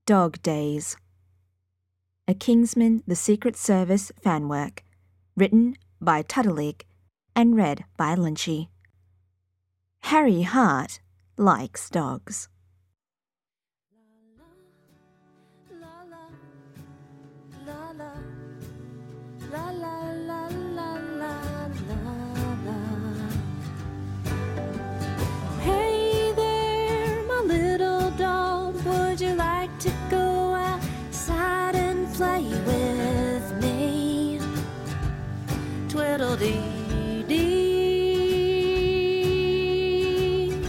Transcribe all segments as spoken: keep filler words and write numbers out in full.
Dog Days. A Kingsman The Secret Service fanwork, written by Tuttelig and read by Lynchy. Harry Hart likes dogs. Hey there, my little dog, would you like to go outside and play with me? Twiddle-dee-dee.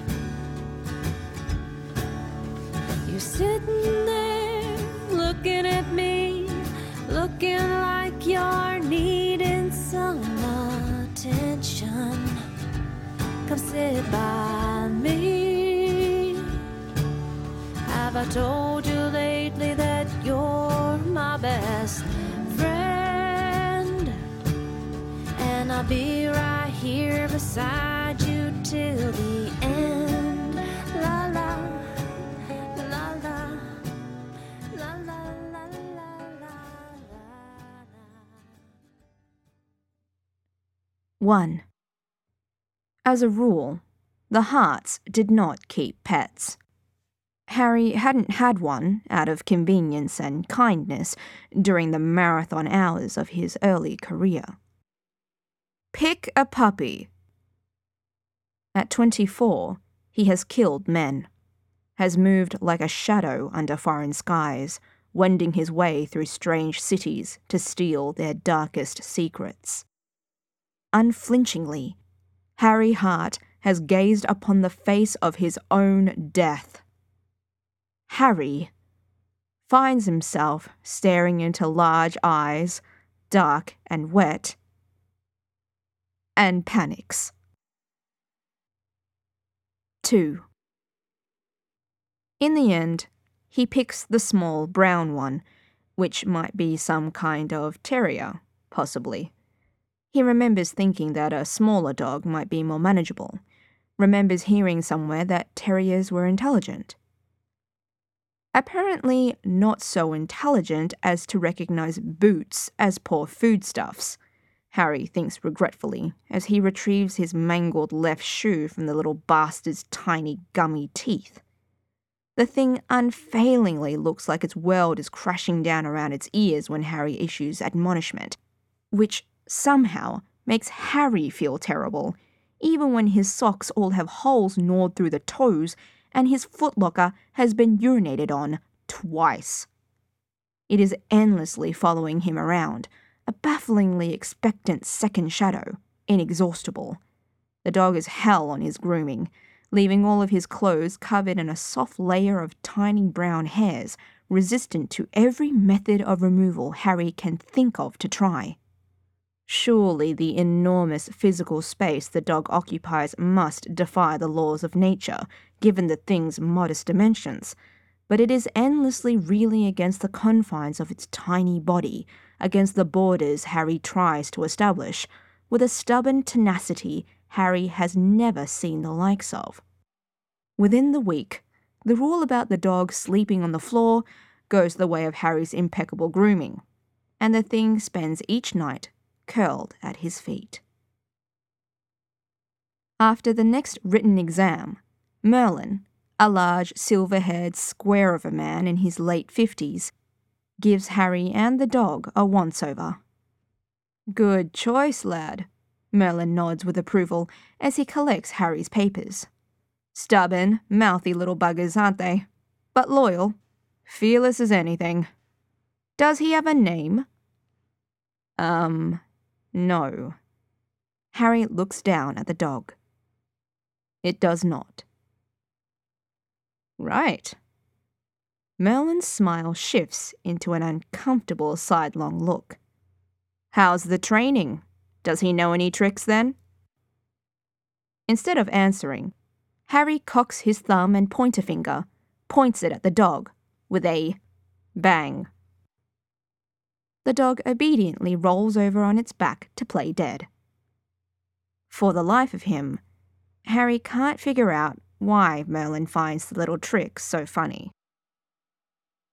You're sitting there looking at me, looking like you're needing some attention. Come sit by me. Have I told you lately that you're my best friend? And I'll be right here beside you till the end. La la, la la, la la, la la, la la. one. As a rule, the Harts did not keep pets. Harry hadn't had one out of convenience and kindness during the marathon hours of his early career. Pick a puppy. At twenty-four, he has killed men, has moved like a shadow under foreign skies, wending his way through strange cities to steal their darkest secrets. Unflinchingly, Harry Hart has gazed upon the face of his own death. Harry finds himself staring into large eyes, dark and wet, and panics. two. In the end, he picks the small brown one, which might be some kind of terrier, possibly. He remembers thinking that a smaller dog might be more manageable, remembers hearing somewhere that terriers were intelligent. Apparently not so intelligent as to recognize boots as poor foodstuffs, Harry thinks regretfully as he retrieves his mangled left shoe from the little bastard's tiny gummy teeth. The thing unfailingly looks like its world is crashing down around its ears when Harry issues admonishment, which somehow makes Harry feel terrible, even when his socks all have holes gnawed through the toes and his footlocker has been urinated on twice. It is endlessly following him around, a bafflingly expectant second shadow, inexhaustible. The dog is hell on his grooming, leaving all of his clothes covered in a soft layer of tiny brown hairs, resistant to every method of removal Harry can think of to try. Surely the enormous physical space the dog occupies must defy the laws of nature, given the thing's modest dimensions, but it is endlessly reeling against the confines of its tiny body, against the borders Harry tries to establish, with a stubborn tenacity Harry has never seen the likes of. Within the week, the rule about the dog sleeping on the floor goes the way of Harry's impeccable grooming, and the thing spends each night curled at his feet. After the next written exam, Merlin, a large silver-haired square of a man in his late fifties, gives Harry and the dog a once-over. Good choice, lad, Merlin nods with approval as he collects Harry's papers. Stubborn, mouthy little buggers, aren't they? But loyal, fearless as anything. Does he have a name? Um... No. Harry looks down at the dog. It does not. Right. Merlin's smile shifts into an uncomfortable sidelong look. How's the training? Does he know any tricks then? Instead of answering, Harry cocks his thumb and pointer finger, points it at the dog, with a bang. The dog obediently rolls over on its back to play dead. For the life of him, Harry can't figure out why Merlin finds the little trick so funny.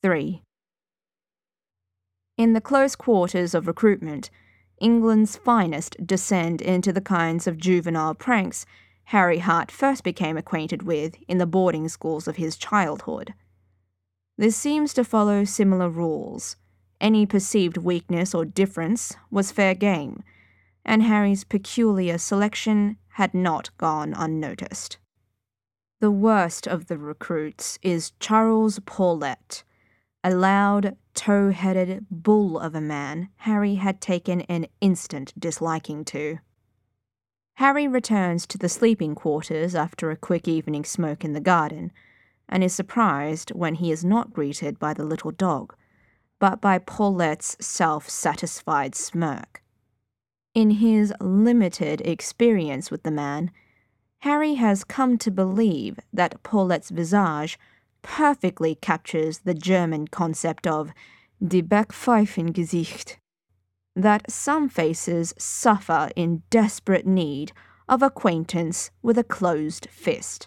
three. In the close quarters of recruitment, England's finest descend into the kinds of juvenile pranks Harry Hart first became acquainted with in the boarding schools of his childhood. This seems to follow similar rules. Any perceived weakness or difference was fair game, and Harry's peculiar selection had not gone unnoticed. The worst of the recruits is Charles Paulet, a loud, tow-headed bull of a man Harry had taken an instant disliking to. Harry returns to the sleeping quarters after a quick evening smoke in the garden, and is surprised when he is not greeted by the little dog, but by Paulet's self-satisfied smirk. In his limited experience with the man, Harry has come to believe that Paulet's visage perfectly captures the German concept of die Backpfeifengesicht, that some faces suffer in desperate need of acquaintance with a closed fist.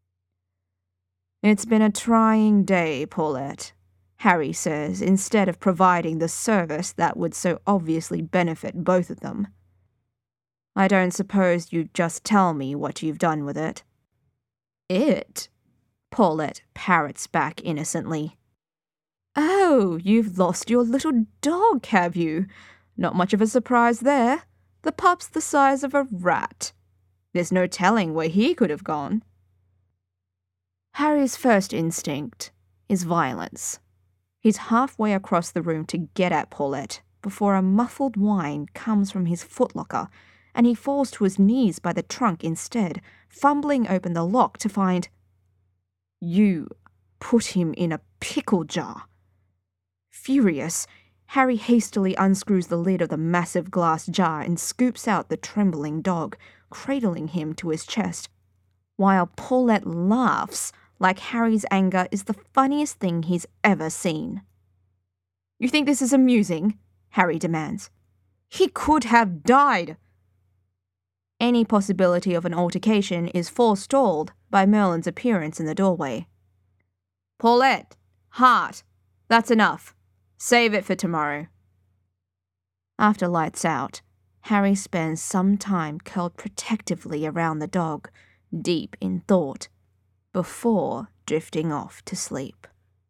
"It's been a trying day, Paulet," Harry says, instead of providing the service that would so obviously benefit both of them. "I don't suppose you'd just tell me what you've done with it." "It?" Paulet parrots back innocently. "Oh, you've lost your little dog, have you? Not much of a surprise there. The pup's the size of a rat. There's no telling where he could have gone." Harry's first instinct is violence. He's halfway across the room to get at Paulet before a muffled whine comes from his footlocker, and he falls to his knees by the trunk instead, fumbling open the lock to find... "You put him in a pickle jar." Furious, Harry hastily unscrews the lid of the massive glass jar and scoops out the trembling dog, cradling him to his chest, while Paulet laughs like Harry's anger is the funniest thing he's ever seen. "You think this is amusing?" Harry demands. "He could have died." Any possibility of an altercation is forestalled by Merlin's appearance in the doorway. "Paulet, Hart, that's enough. Save it for tomorrow." After lights out, Harry spends some time curled protectively around the dog, deep in thought, before drifting off to sleep.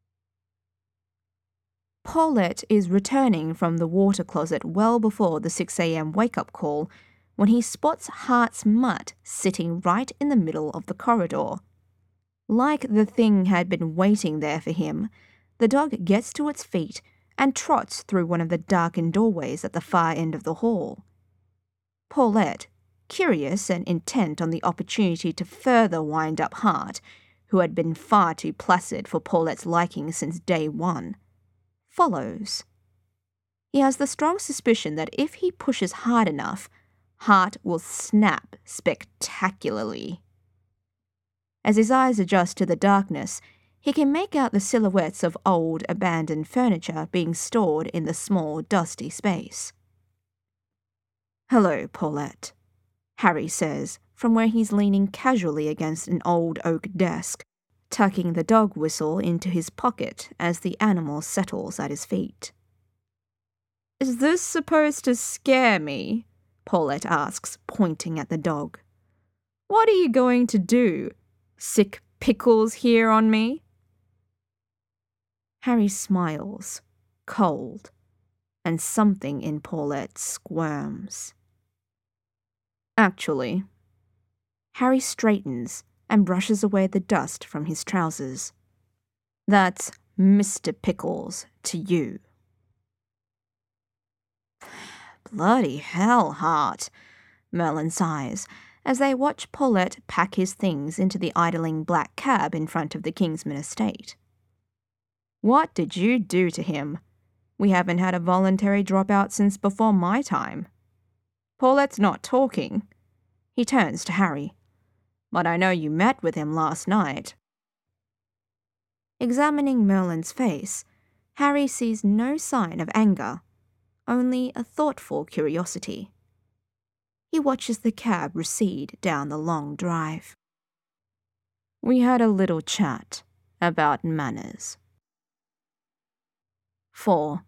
Paulet is returning from the water closet well before the six a.m. wake-up call when he spots Hart's mutt sitting right in the middle of the corridor. Like the thing had been waiting there for him, the dog gets to its feet and trots through one of the darkened doorways at the far end of the hall. Paulet, curious and intent on the opportunity to further wind up Hart, who had been far too placid for Paulet's liking since day one, follows. He has the strong suspicion that if he pushes hard enough, Hart will snap spectacularly. As his eyes adjust to the darkness, he can make out the silhouettes of old, abandoned furniture being stored in the small, dusty space. "Hello, Paulet," Harry says from where he's leaning casually against an old oak desk, tucking the dog whistle into his pocket as the animal settles at his feet. "Is this supposed to scare me?" Paulet asks, pointing at the dog. "What are you going to do? Sick pickles here on me?" Harry smiles, cold, and something in Paulet squirms. "Actually." Harry straightens and brushes away the dust from his trousers. "That's Mister Pickles to you." "Bloody hell, Hart," Merlin sighs, as they watch Paulet pack his things into the idling black cab in front of the Kingsman estate. "What did you do to him? We haven't had a voluntary dropout since before my time." Paulet's not talking. He turns to Harry. "But I know you met with him last night." Examining Merlin's face, Harry sees no sign of anger, only a thoughtful curiosity. He watches the cab recede down the long drive. "We had a little chat about manners." four.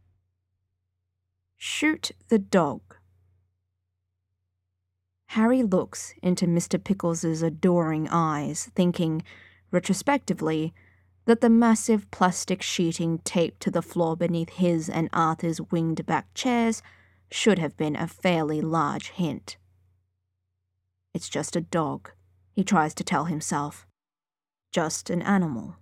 Shoot the dog. Harry looks into Mister Pickles's adoring eyes, thinking, retrospectively, that the massive plastic sheeting taped to the floor beneath his and Arthur's winged back chairs should have been a fairly large hint. It's just a dog, he tries to tell himself. Just an animal.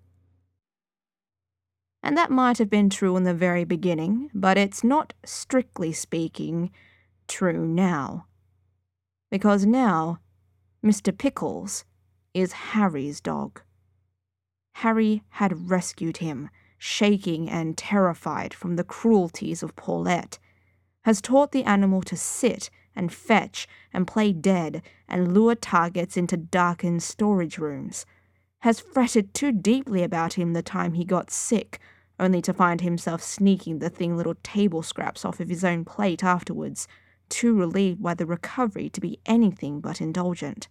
And that might have been true in the very beginning, but it's not, strictly speaking, true now. Because now, Mister Pickles is Harry's dog. Harry had rescued him, shaking and terrified from the cruelties of Paulette, has taught the animal to sit and fetch and play dead and lure targets into darkened storage rooms, has fretted too deeply about him the time he got sick, only to find himself sneaking the thing little table scraps off of his own plate afterwards, too relieved by the recovery to be anything but indulgent.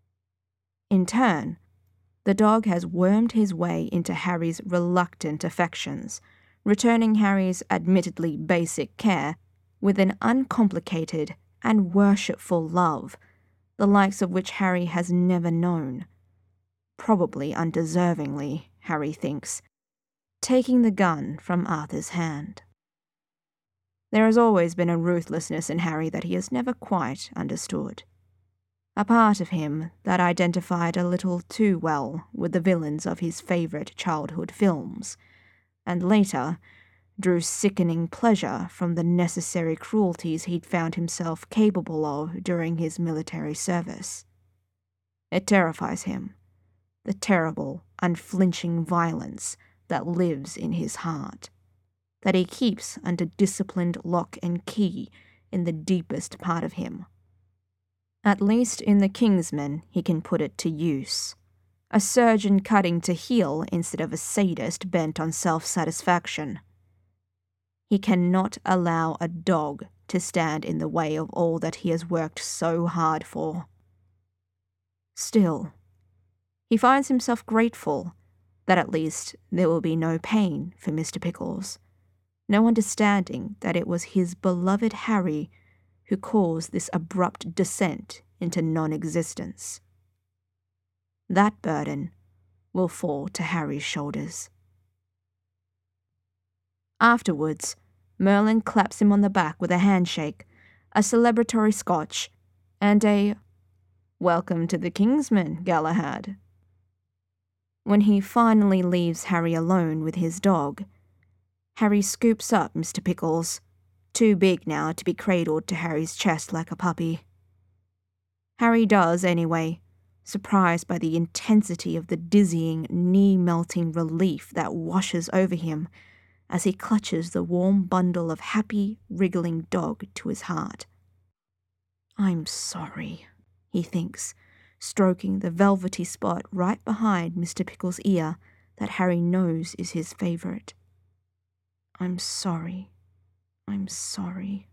In turn, the dog has wormed his way into Harry's reluctant affections, returning Harry's admittedly basic care with an uncomplicated and worshipful love, the likes of which Harry has never known. Probably undeservingly, Harry thinks, taking the gun from Arthur's hand. There has always been a ruthlessness in Harry that he has never quite understood. A part of him that identified a little too well with the villains of his favourite childhood films, and later drew sickening pleasure from the necessary cruelties he'd found himself capable of during his military service. It terrifies him, the terrible, unflinching violence that lives in his heart, that he keeps under disciplined lock and key in the deepest part of him. At least in The Kingsman he can put it to use. A surgeon cutting to heal instead of a sadist bent on self-satisfaction. He cannot allow a dog to stand in the way of all that he has worked so hard for. Still, he finds himself grateful that at least there will be no pain for Mister Pickles, no understanding that it was his beloved Harry who caused this abrupt descent into non-existence. That burden will fall to Harry's shoulders. Afterwards, Merlin claps him on the back with a handshake, a celebratory scotch, and a "Welcome to the Kingsman, Galahad." When he finally leaves Harry alone with his dog, Harry scoops up Mister Pickles, too big now to be cradled to Harry's chest like a puppy. Harry does, anyway, surprised by the intensity of the dizzying, knee-melting relief that washes over him as he clutches the warm bundle of happy, wriggling dog to his heart. "I'm sorry," he thinks, stroking the velvety spot right behind Mister Pickles' ear that Harry knows is his favourite. "I'm sorry. I'm sorry."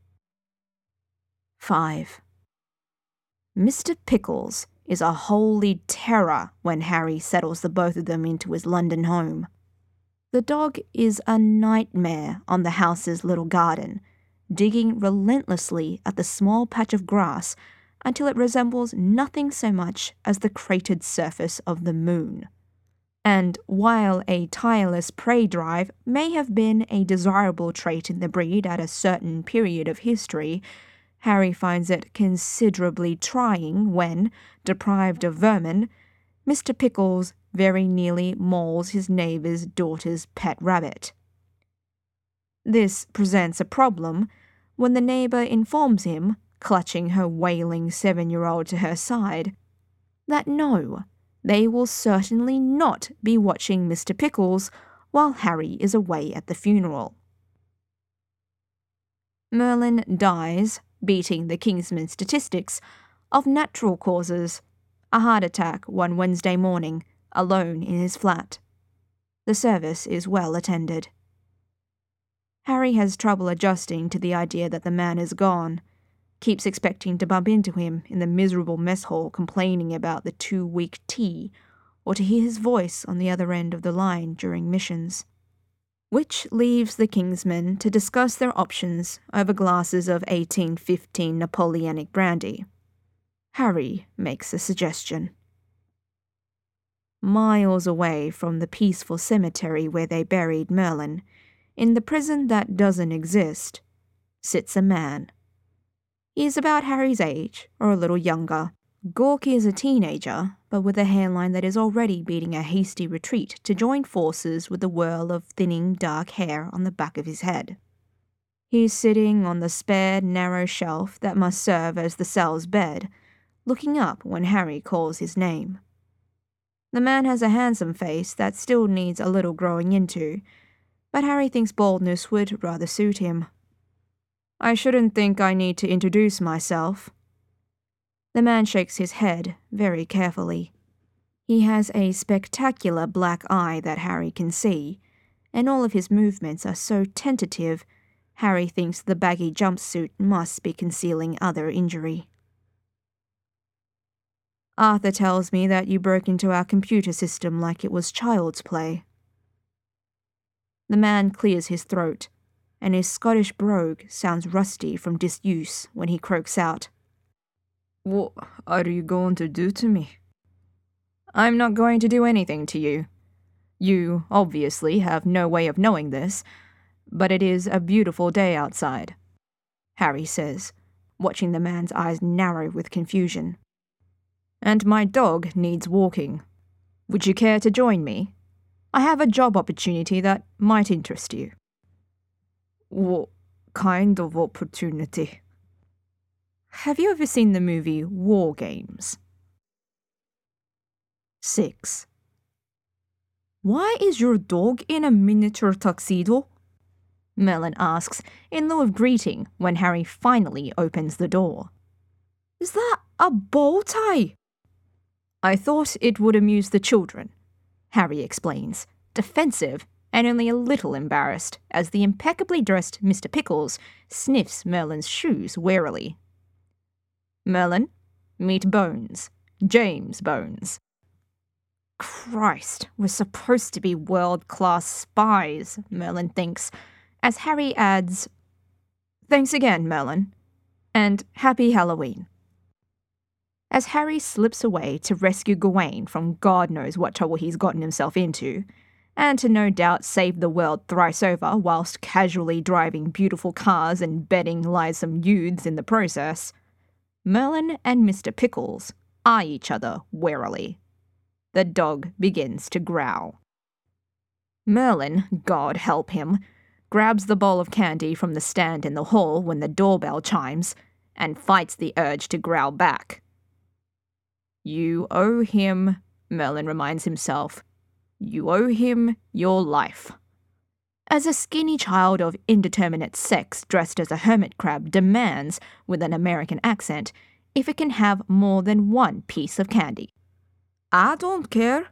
five. Mister Pickles is a holy terror when Harry settles the both of them into his London home. The dog is a nightmare on the house's little garden, digging relentlessly at the small patch of grass until it resembles nothing so much as the cratered surface of the moon. And while a tireless prey drive may have been a desirable trait in the breed at a certain period of history, Harry finds it considerably trying when, deprived of vermin, Mister Pickles very nearly mauls his neighbour's daughter's pet rabbit. This presents a problem when the neighbour informs him, clutching her wailing seven-year-old to her side, that no, they will certainly not be watching Mister Pickles while Harry is away at the funeral. Merlin dies, beating the Kingsman statistics, of natural causes, a heart attack one Wednesday morning, alone in his flat. The service is well attended. Harry has trouble adjusting to the idea that the man is gone, keeps expecting to bump into him in the miserable mess hall complaining about the too-weak tea, or to hear his voice on the other end of the line during missions. which leaves the Kingsmen to discuss their options over glasses of eighteen fifteen Napoleonic brandy. Harry makes a suggestion. Miles away from the peaceful cemetery where they buried Merlin, in the prison that doesn't exist, sits a man. He is about Harry's age, or a little younger. Gawky is a teenager, but with a hairline that is already beating a hasty retreat to join forces with the whirl of thinning dark hair on the back of his head. He is sitting on the spare, narrow shelf that must serve as the cell's bed, looking up when Harry calls his name. The man has a handsome face that still needs a little growing into, but Harry thinks baldness would rather suit him. I shouldn't think I need to introduce myself. The man shakes his head very carefully. He has a spectacular black eye that Harry can see, and all of his movements are so tentative, Harry thinks the baggy jumpsuit must be concealing other injury. Arthur tells me that you broke into our computer system like it was child's play. The man clears his throat, and his Scottish brogue sounds rusty from disuse when he croaks out, "What are you going to do to me?" "I'm not going to do anything to you. You, obviously, have no way of knowing this, but it is a beautiful day outside," Harry says, watching the man's eyes narrow with confusion. "And my dog needs walking. Would you care to join me? I have a job opportunity that might interest you." "What kind of opportunity?" Have you ever seen the movie War Games? six. "Why is your dog in a miniature tuxedo?" Merlin asks in lieu of greeting when Harry finally opens the door. "Is that a bow tie?" "I thought it would amuse the children," Harry explains, defensive and only a little embarrassed as the impeccably dressed Mister Pickles sniffs Merlin's shoes warily. "Merlin, meet Bones, James Bones." Christ, we're supposed to be world-class spies, Merlin thinks, as Harry adds, "Thanks again, Merlin, and happy Halloween." As Harry slips away to rescue Gawain from God knows what trouble he's gotten himself into, and to no doubt save the world thrice over whilst casually driving beautiful cars and betting lissom youths in the process, Merlin and Mister Pickles eye each other warily. The dog begins to growl. Merlin, God help him, grabs the bowl of candy from the stand in the hall when the doorbell chimes, and fights the urge to growl back. "You owe him," Merlin reminds himself, "you owe him your life." As a skinny child of indeterminate sex dressed as a hermit crab demands, with an American accent, if it can have more than one piece of candy. "I don't care."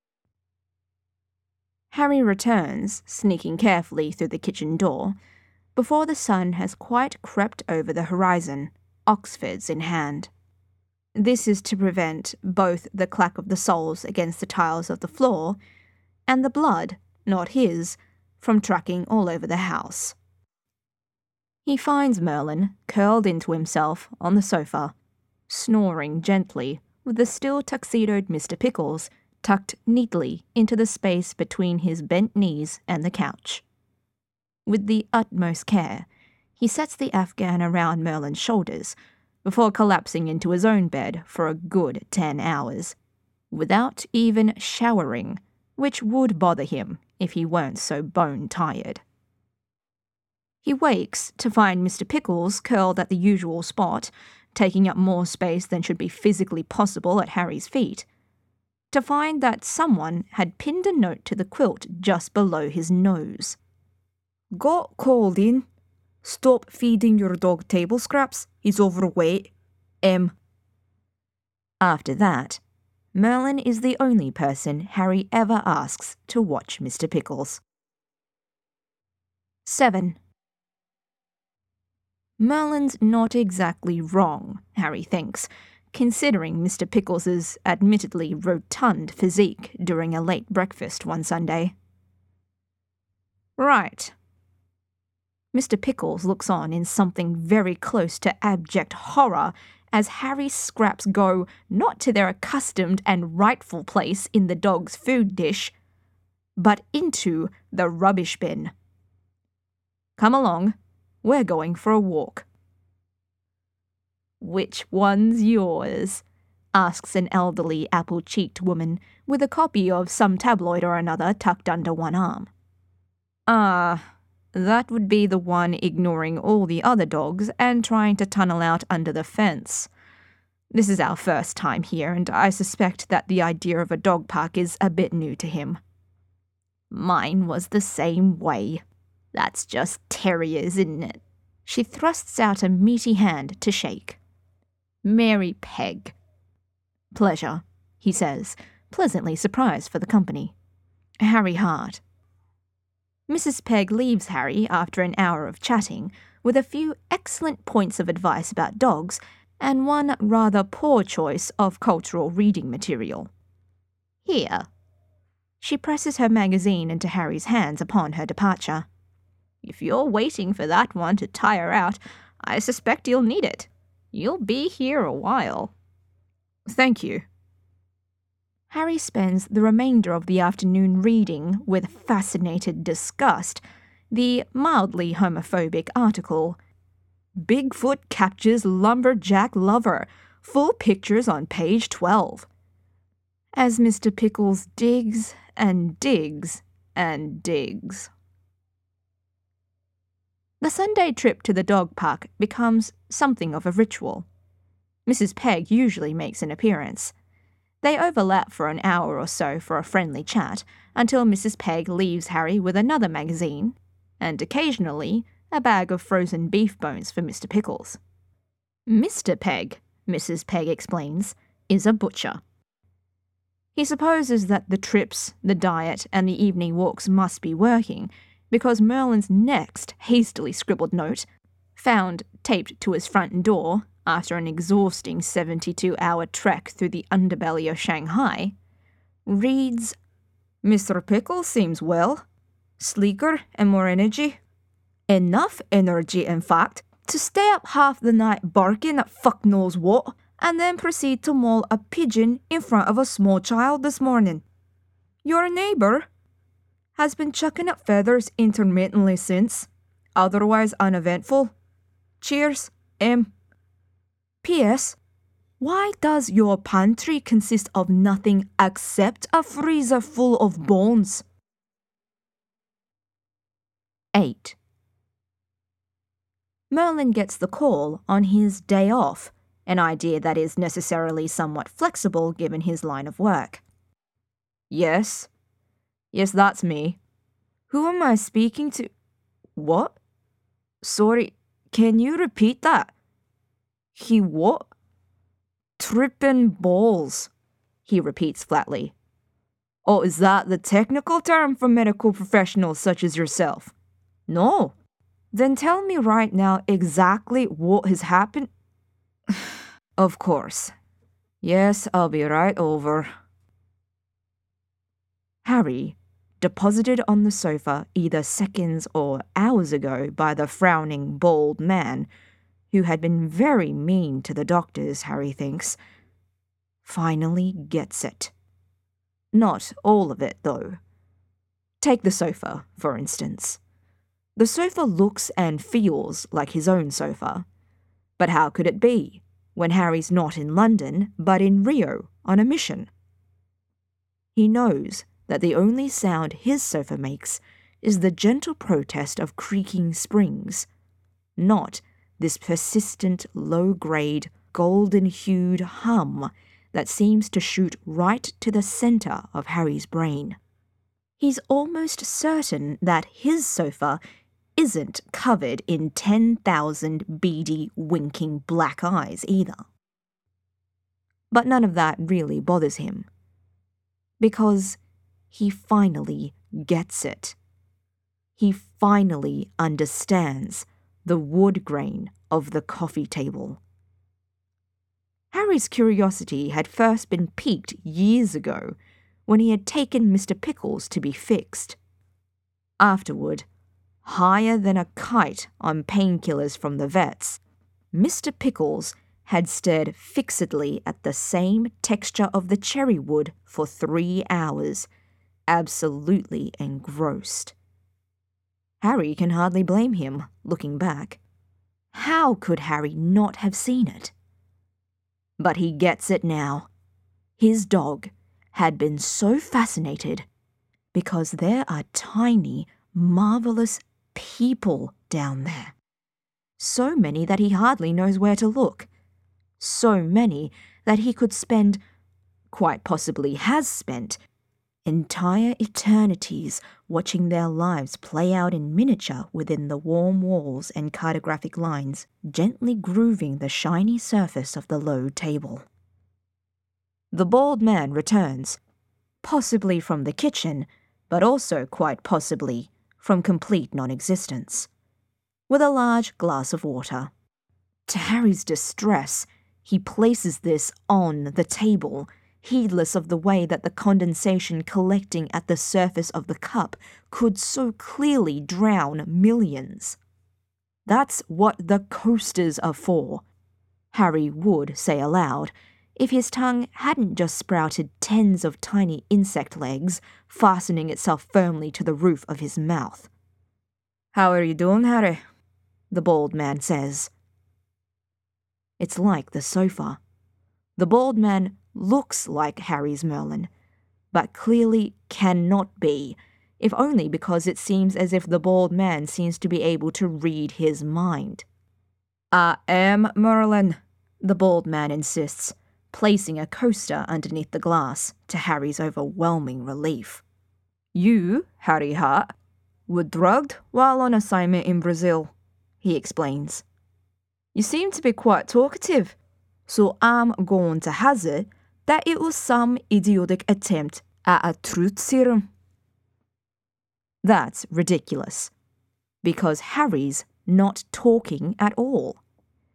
Harry returns, sneaking carefully through the kitchen door, before the sun has quite crept over the horizon, Oxfords in hand. This is to prevent both the clack of the soles against the tiles of the floor and the blood, not his, from tracking all over the house. He finds Merlin curled into himself on the sofa, snoring gently, with the still tuxedoed Mister Pickles tucked neatly into the space between his bent knees and the couch. With the utmost care, he sets the Afghan around Merlin's shoulders before collapsing into his own bed for a good ten hours, without even showering, which would bother him if he weren't so bone-tired. He wakes to find Mister Pickles curled at the usual spot, taking up more space than should be physically possible at Harry's feet, to find that someone had pinned a note to the quilt just below his nose. "Got cold in. Stop feeding your dog table scraps. He's overweight. M." After that, Merlin is the only person Harry ever asks to watch Mister Pickles. seven. Merlin's not exactly wrong, Harry thinks, considering Mister Pickles's admittedly rotund physique during a late breakfast one Sunday. Right. Mister Pickles looks on in something very close to abject horror as Harry's scraps go not to their accustomed and rightful place in the dog's food dish, but into the rubbish bin. Come along, we're going for a walk. Which one's yours? Asks an elderly apple-cheeked woman with a copy of some tabloid or another tucked under one arm. Ah, uh, that would be the one ignoring all the other dogs and trying to tunnel out under the fence. This is our first time here, and I suspect that the idea of a dog park is a bit new to him. Mine was the same way. That's just terriers, isn't it? She thrusts out a meaty hand to shake. Mary Peg. Pleasure, he says, pleasantly surprised for the company. Harry Hart. Missus Peg leaves Harry after an hour of chatting with a few excellent points of advice about dogs and one rather poor choice of cultural reading material. Here. She presses her magazine into Harry's hands upon her departure. If you're waiting for that one to tire out, I suspect you'll need it. You'll be here a while. Thank you. Harry spends the remainder of the afternoon reading, with fascinated disgust, the mildly homophobic article, Bigfoot Captures Lumberjack Lover, full pictures on page twelve. As Mister Pickles digs and digs and digs. The Sunday trip to the dog park becomes something of a ritual. Missus Peg usually makes an appearance. They overlap for an hour or so for a friendly chat, until Missus Peg leaves Harry with another magazine, and occasionally a bag of frozen beef bones for Mister Pickles. Mister Peg, Missus Peg explains, is a butcher. He supposes that the trips, the diet, and the evening walks must be working, because Merlin's next hastily scribbled note, found taped to his front door after an exhausting seventy-two hour trek through the underbelly of Shanghai, reads, Mister Pickles seems well, sleeker and more energy. Enough energy, in fact, to stay up half the night barking at fuck knows what, and then proceed to maul a pigeon in front of a small child this morning. Your neighbour has been chucking up feathers intermittently since, otherwise uneventful. Cheers, M. P S. Why does your pantry consist of nothing except a freezer full of bones? eight. Merlin gets the call on his day off, an idea that is necessarily somewhat flexible given his line of work. Yes. Yes, that's me. Who am I speaking to? What? Sorry, can you repeat that? He what? Trippin' balls, he repeats flatly. Oh, is that the technical term for medical professionals such as yourself? No. Then tell me right now exactly what has happened. Of course. Yes, I'll be right over. Harry, deposited on the sofa either seconds or hours ago by the frowning, bald man, who had been very mean to the doctors, Harry thinks, finally gets it. Not all of it, though. Take the sofa, for instance. The sofa looks and feels like his own sofa. But how could it be, when Harry's not in London, but in Rio, on a mission? He knows that the only sound his sofa makes is the gentle protest of creaking springs, not this persistent, low-grade, golden-hued hum that seems to shoot right to the centre of Harry's brain. He's almost certain that his sofa isn't covered in ten thousand beady, winking black eyes either. But none of that really bothers him, because he finally gets it. He finally understands the wood grain of the coffee table. Harry's curiosity had first been piqued years ago when he had taken Mister Pickles to be fixed. Afterward, higher than a kite on painkillers from the vets, Mister Pickles had stared fixedly at the same texture of the cherry wood for three hours, absolutely engrossed. Harry can hardly blame him, looking back. How could Harry not have seen it? But he gets it now. His dog had been so fascinated because there are tiny, marvelous people down there. So many that he hardly knows where to look. So many that he could spend, quite possibly has spent, entire eternities watching their lives play out in miniature within the warm walls and cartographic lines, gently grooving the shiny surface of the low table. The bald man returns, possibly from the kitchen, but also quite possibly from complete non-existence, with a large glass of water. To Harry's distress, he places this on the table, heedless of the way that the condensation collecting at the surface of the cup could so clearly drown millions. That's what the coasters are for, Harry would say aloud, if his tongue hadn't just sprouted tens of tiny insect legs, fastening itself firmly to the roof of his mouth. "How are you doing, Harry?" the bald man says. It's like the sofa. The bald man looks like Harry's Merlin, but clearly cannot be, if only because it seems as if the bald man seems to be able to read his mind. "I am Merlin," the bald man insists, placing a coaster underneath the glass, to Harry's overwhelming relief. "You, Harry Hart, were drugged while on assignment in Brazil," he explains. "You seem to be quite talkative, so I'm going to hazard that it was some idiotic attempt at a truth serum." That's ridiculous, because Harry's not talking at all.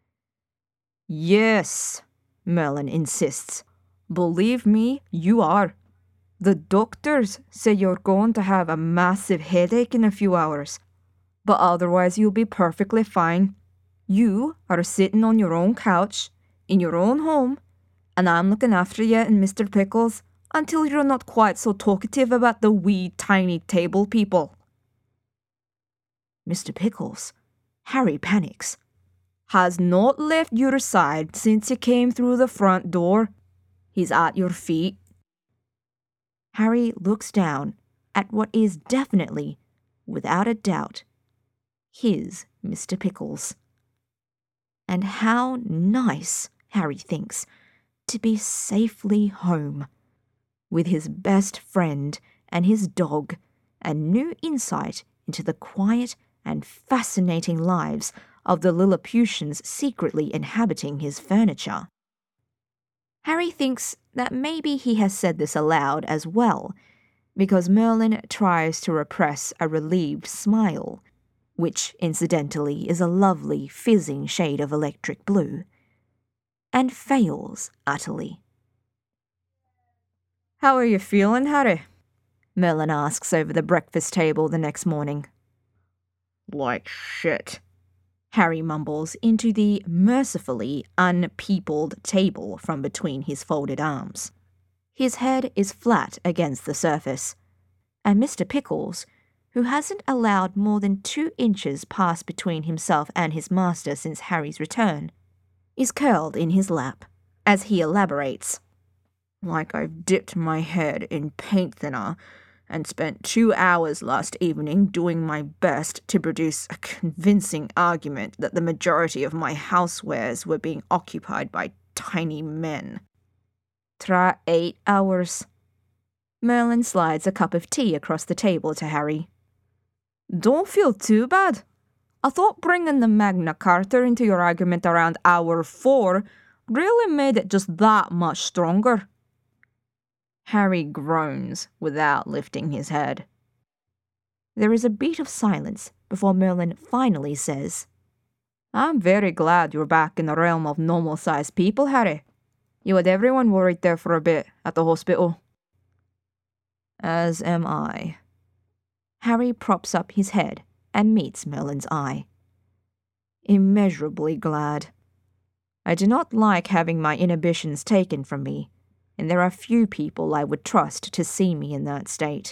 "Yes," Merlin insists. "Believe me, you are. The doctors say you're going to have a massive headache in a few hours, but otherwise you'll be perfectly fine. You are sitting on your own couch, in your own home, and I'm looking after you and Mister Pickles until you're not quite so talkative about the wee tiny table people." Mister Pickles, Harry panics, has not left your side since you came through the front door. He's at your feet. Harry looks down at what is definitely, without a doubt, his Mister Pickles. And how nice, Harry thinks, to be safely home, with his best friend and his dog, and new insight into the quiet and fascinating lives of the Lilliputians secretly inhabiting his furniture. Harry thinks that maybe he has said this aloud as well, because Merlin tries to repress a relieved smile, which incidentally is a lovely fizzing shade of electric blue, and fails utterly. "How are you feeling, Harry?" Merlin asks over the breakfast table the next morning. "Like shit," Harry mumbles into the mercifully unpeopled table from between his folded arms. His head is flat against the surface, and Mister Pickles, who hasn't allowed more than two inches pass between himself and his master since Harry's return, is curled in his lap, as he elaborates. "Like I've dipped my head in paint thinner and spent two hours last evening doing my best to produce a convincing argument that the majority of my housewares were being occupied by tiny men. Try eight hours." Merlin slides a cup of tea across the table to Harry. "Don't feel too bad. I thought bringing the Magna Carta into your argument around hour four really made it just that much stronger." Harry groans without lifting his head. There is a beat of silence before Merlin finally says, "I'm very glad you're back in the realm of normal-sized people, Harry. You had everyone worried there for a bit at the hospital." "As am I." Harry props up his head and meets Merlin's eye. Immeasurably glad. I do not like having my inhibitions taken from me, and there are few people I would trust to see me in that state.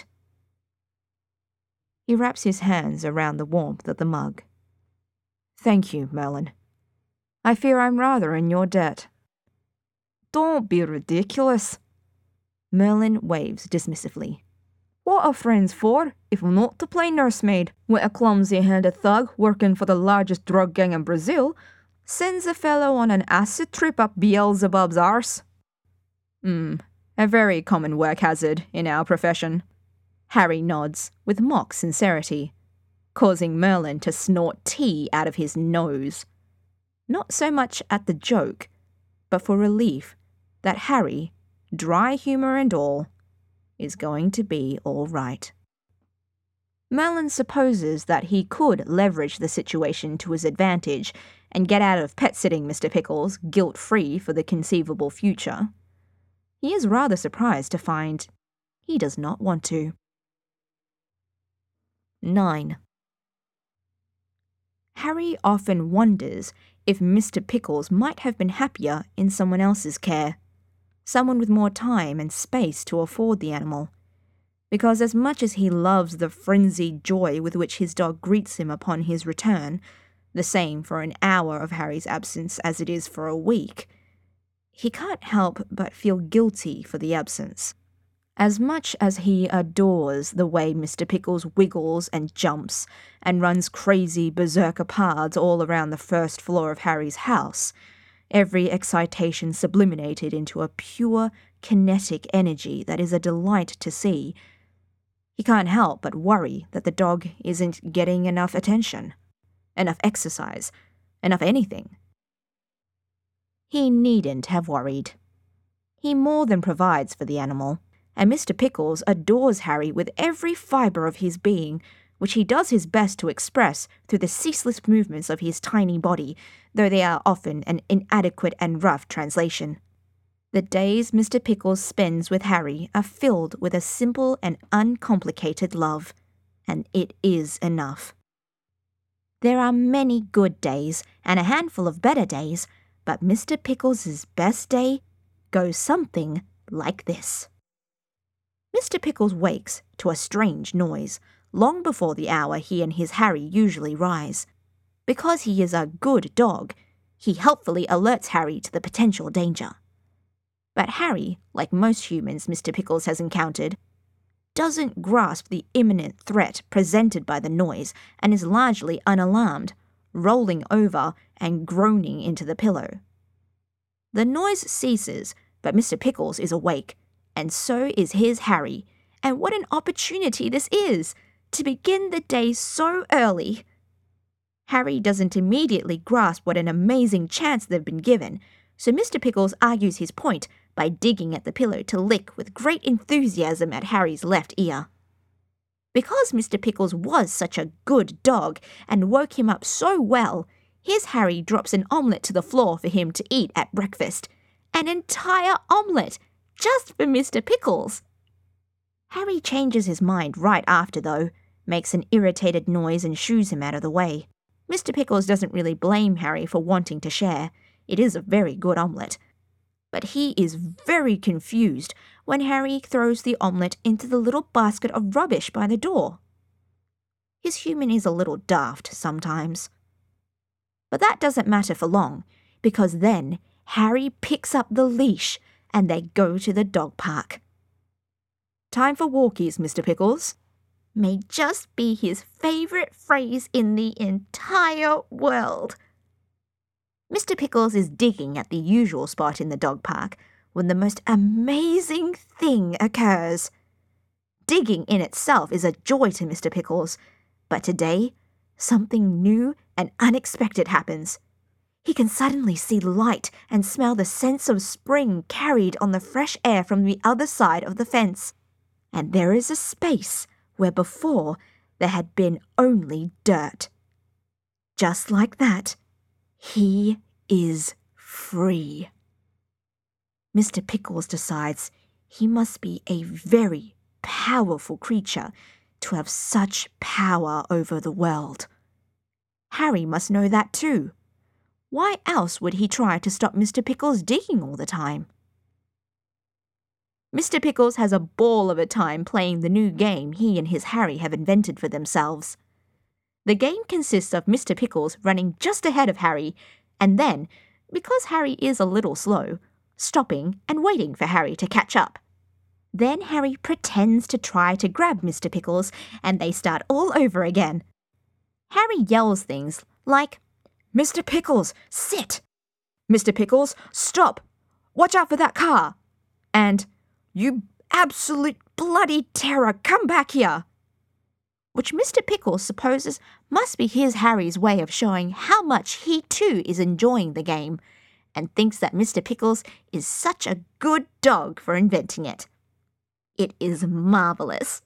He wraps his hands around the warmth of the mug. Thank you, Merlin. I fear I'm rather in your debt. Don't be ridiculous. Merlin waves dismissively. What are friends for, if not to play nursemaid, when a clumsy-handed thug working for the largest drug gang in Brazil sends a fellow on an acid trip up Beelzebub's arse? Hmm, a very common work hazard in our profession. Harry nods with mock sincerity, causing Merlin to snort tea out of his nose. Not so much at the joke, but for relief that Harry, dry humour and all, is going to be all right. Merlin supposes that he could leverage the situation to his advantage and get out of pet-sitting Mister Pickles guilt-free for the conceivable future. He is rather surprised to find he does not want to. nine. Harry often wonders if Mister Pickles might have been happier in someone else's care, someone with more time and space to afford the animal, because as much as he loves the frenzied joy with which his dog greets him upon his return, the same for an hour of Harry's absence as it is for a week, he can't help but feel guilty for the absence. As much as he adores the way Mister Pickles wiggles and jumps and runs crazy berserker paths all around the first floor of Harry's house, every excitation sublimated into a pure kinetic energy that is a delight to see, he can't help but worry that the dog isn't getting enough attention, enough exercise, enough anything. He needn't have worried. He more than provides for the animal, and Mister Pickles adores Harry with every fibre of his being, which he does his best to express through the ceaseless movements of his tiny body, though they are often an inadequate and rough translation. The days Mister Pickles spends with Harry are filled with a simple and uncomplicated love, and it is enough. There are many good days and a handful of better days, but Mister Pickles' best day goes something like this. Mister Pickles wakes to a strange noise long before the hour he and his Harry usually rise. Because he is a good dog, he helpfully alerts Harry to the potential danger. But Harry, like most humans Mister Pickles has encountered, doesn't grasp the imminent threat presented by the noise and is largely unalarmed, rolling over and groaning into the pillow. The noise ceases, but Mister Pickles is awake, and so is his Harry, and what an opportunity this is, to begin the day so early. Harry doesn't immediately grasp what an amazing chance they've been given, so Mister Pickles argues his point by digging at the pillow to lick with great enthusiasm at Harry's left ear. Because Mister Pickles was such a good dog and woke him up so well, his Harry drops an omelette to the floor for him to eat at breakfast. An entire omelette! Just for Mister Pickles! Harry changes his mind right after, though, makes an irritated noise and shoos him out of the way. Mister Pickles doesn't really blame Harry for wanting to share. It is a very good omelette. But he is very confused when Harry throws the omelette into the little basket of rubbish by the door. His human is a little daft sometimes. But that doesn't matter for long, because then Harry picks up the leash and they go to the dog park. Time for walkies, Mister Pickles. May just be his favourite phrase in the entire world. Mister Pickles is digging at the usual spot in the dog park when the most amazing thing occurs. Digging in itself is a joy to Mister Pickles, but today, something new and unexpected happens. He can suddenly see light and smell the sense of spring carried on the fresh air from the other side of the fence. And there is a space where before there had been only dirt. Just like that, he is free. Mister Pickles decides he must be a very powerful creature to have such power over the world. Harry must know that too. Why else would he try to stop Mister Pickles digging all the time? Mister Pickles has a ball of a time playing the new game he and his Harry have invented for themselves. The game consists of Mister Pickles running just ahead of Harry, and then, because Harry is a little slow, stopping and waiting for Harry to catch up. Then Harry pretends to try to grab Mister Pickles, and they start all over again. Harry yells things like, "Mister Pickles, sit! Mister Pickles, stop! Watch out for that car!" And, "You absolute bloody terror, come back here!" Which Mister Pickles supposes must be his Harry's way of showing how much he too is enjoying the game, and thinks that Mister Pickles is such a good dog for inventing it. It is marvellous.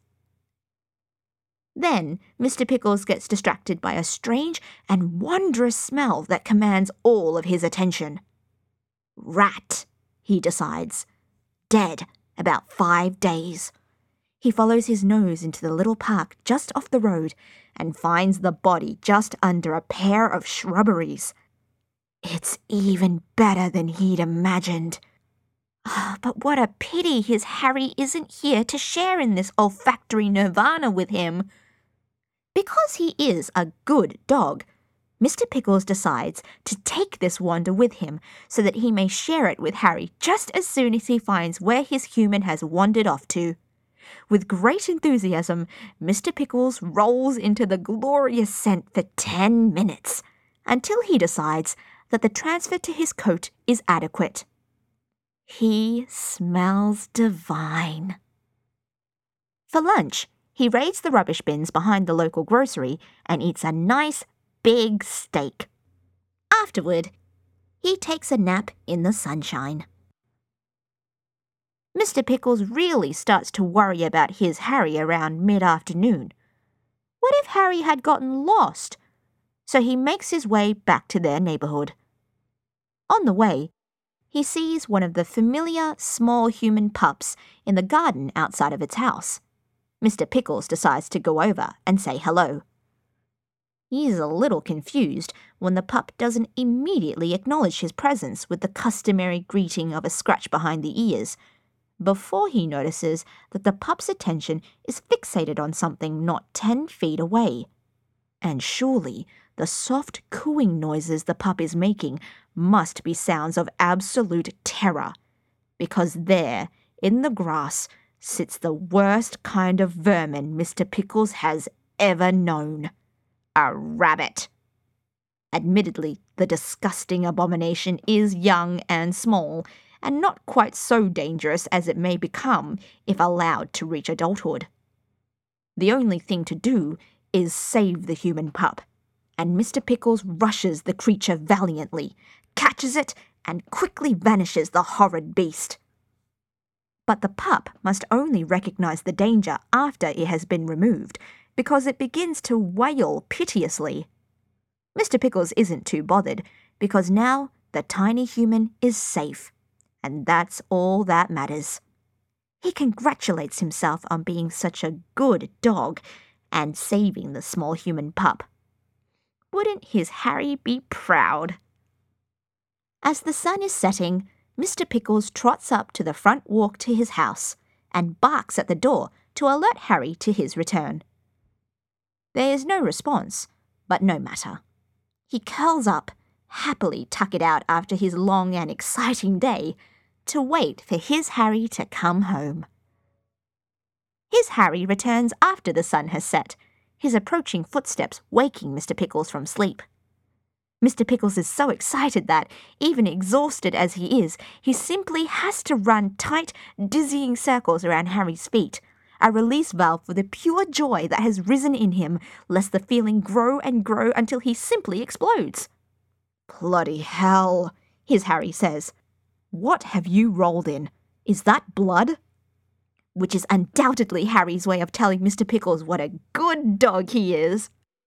Then Mister Pickles gets distracted by a strange and wondrous smell that commands all of his attention. Rat, he decides. Dead about five days. He follows his nose into the little park just off the road and finds the body just under a pair of shrubberies. It's even better than he'd imagined. Oh, but what a pity his Harry isn't here to share in this olfactory nirvana with him. Because he is a good dog, Mister Pickles decides to take this wonder with him so that he may share it with Harry just as soon as he finds where his human has wandered off to. With great enthusiasm, Mister Pickles rolls into the glorious scent for ten minutes, until he decides that the transfer to his coat is adequate. He smells divine. For lunch, he raids the rubbish bins behind the local grocery and eats a nice big steak. Afterward, he takes a nap in the sunshine. Mister Pickles really starts to worry about his Harry around mid-afternoon. What if Harry had gotten lost? So he makes his way back to their neighbourhood. On the way, he sees one of the familiar small human pups in the garden outside of its house. Mister Pickles decides to go over and say hello. He's a little confused when the pup doesn't immediately acknowledge his presence with the customary greeting of a scratch behind the ears, before he notices that the pup's attention is fixated on something not ten feet away. And surely the soft cooing noises the pup is making must be sounds of absolute terror, because there, in the grass, sits the worst kind of vermin Mister Pickles has ever known. A rabbit. Admittedly, the disgusting abomination is young and small, and not quite so dangerous as it may become if allowed to reach adulthood. The only thing to do is save the human pup, and Mister Pickles rushes the creature valiantly, catches it, and quickly vanishes the horrid beast. But the pup must only recognize the danger after it has been removed, because it begins to wail piteously. Mister Pickles isn't too bothered, because now the tiny human is safe, and that's all that matters. He congratulates himself on being such a good dog and saving the small human pup. Wouldn't his Harry be proud? As the sun is setting, Mister Pickles trots up to the front walk to his house and barks at the door to alert Harry to his return. There is no response, but no matter. He curls up, happily tucked out after his long and exciting day, to wait for his Harry to come home. His Harry returns after the sun has set, his approaching footsteps waking Mister Pickles from sleep. Mister Pickles is so excited that, even exhausted as he is, he simply has to run tight, dizzying circles around Harry's feet, a release valve for the pure joy that has risen in him, lest the feeling grow and grow until he simply explodes. "Bloody hell," his Harry says. "What have you rolled in? Is that blood?" Which is undoubtedly Harry's way of telling Mister Pickles what a good dog he is.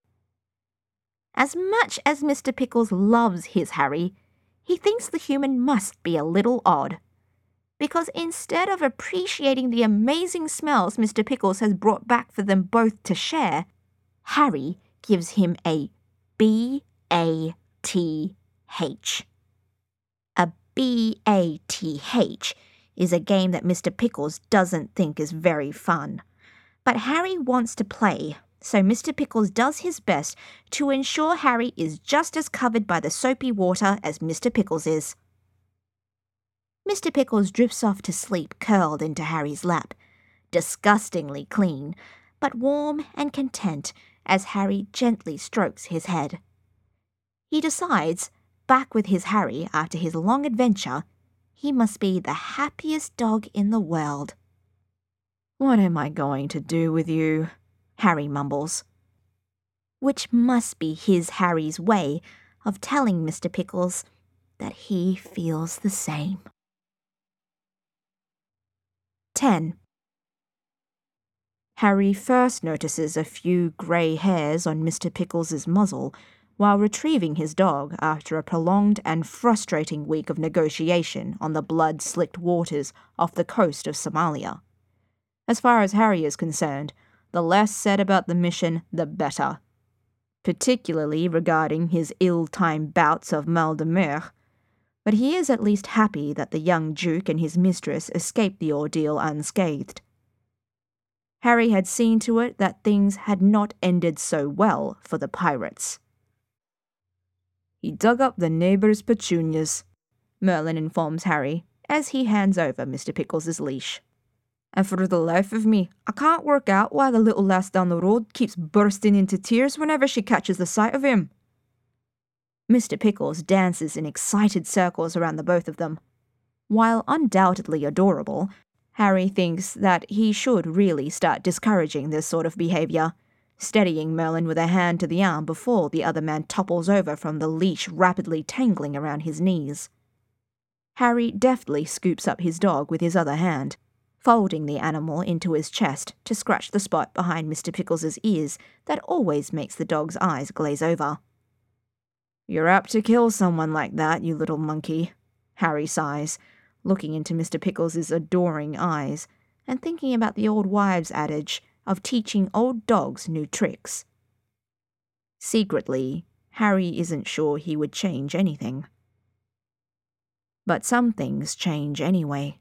As much as Mister Pickles loves his Harry, he thinks the human must be a little odd. because instead of appreciating the amazing smells Mister Pickles has brought back for them both to share, Harry gives him a B A T H. A B A T H is a game that Mister Pickles doesn't think is very fun. But Harry wants to play, so Mister Pickles does his best to ensure Harry is just as covered by the soapy water as Mister Pickles is. Mister Pickles drifts off to sleep curled into Harry's lap, disgustingly clean, but warm and content as Harry gently strokes his head. He decides, back with his Harry after his long adventure, he must be the happiest dog in the world. "What am I going to do with you?" Harry mumbles. Which must be his Harry's way of telling Mister Pickles that he feels the same. ten. Harry first notices a few grey hairs on Mister Pickles's muzzle while retrieving his dog after a prolonged and frustrating week of negotiation on the blood-slicked waters off the coast of Somalia. As far as Harry is concerned, the less said about the mission, the better, particularly regarding his ill-timed bouts of mal de mer, but he is at least happy that the young Duke and his mistress escaped the ordeal unscathed. Harry had seen to it that things had not ended so well for the pirates. "He dug up the neighbour's petunias," Merlin informs Harry as he hands over Mister Pickles' leash. "And for the life of me, I can't work out why the little lass down the road keeps bursting into tears whenever she catches the sight of him." Mister Pickles dances in excited circles around the both of them. While undoubtedly adorable, Harry thinks that he should really start discouraging this sort of behaviour, steadying Merlin with a hand to the arm before the other man topples over from the leash rapidly tangling around his knees. Harry deftly scoops up his dog with his other hand, folding the animal into his chest to scratch the spot behind Mister Pickles' ears that always makes the dog's eyes glaze over. "You're apt to kill someone like that, you little monkey," Harry sighs, looking into Mister Pickles' adoring eyes and thinking about the old wives' adage of teaching old dogs new tricks. Secretly, Harry isn't sure he would change anything. But some things change anyway.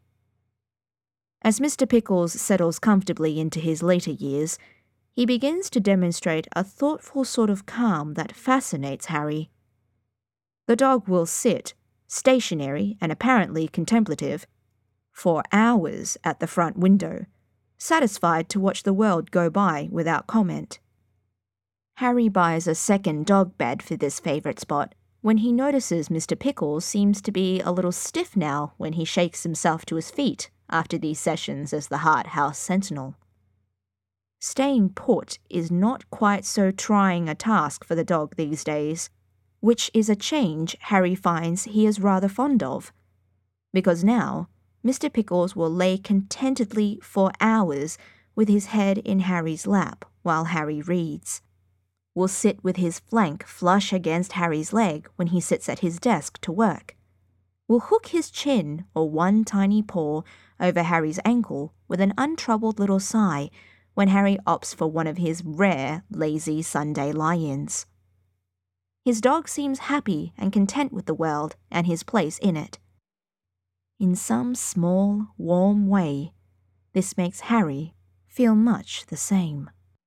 As Mister Pickles settles comfortably into his later years, he begins to demonstrate a thoughtful sort of calm that fascinates Harry. The dog will sit, stationary and apparently contemplative, for hours at the front window, satisfied to watch the world go by without comment. Harry buys a second dog bed for this favourite spot when he notices Mister Pickles seems to be a little stiff now when he shakes himself to his feet after these sessions as the Hart House Sentinel. Staying put is not quite so trying a task for the dog these days, which is a change Harry finds he is rather fond of, because now Mister Pickles will lay contentedly for hours with his head in Harry's lap while Harry reads, will sit with his flank flush against Harry's leg when he sits at his desk to work, will hook his chin or one tiny paw over Harry's ankle with an untroubled little sigh when Harry opts for one of his rare lazy Sunday lie-ins. His dog seems happy and content with the world and his place in it. In some small, warm way, this makes Harry feel much the same.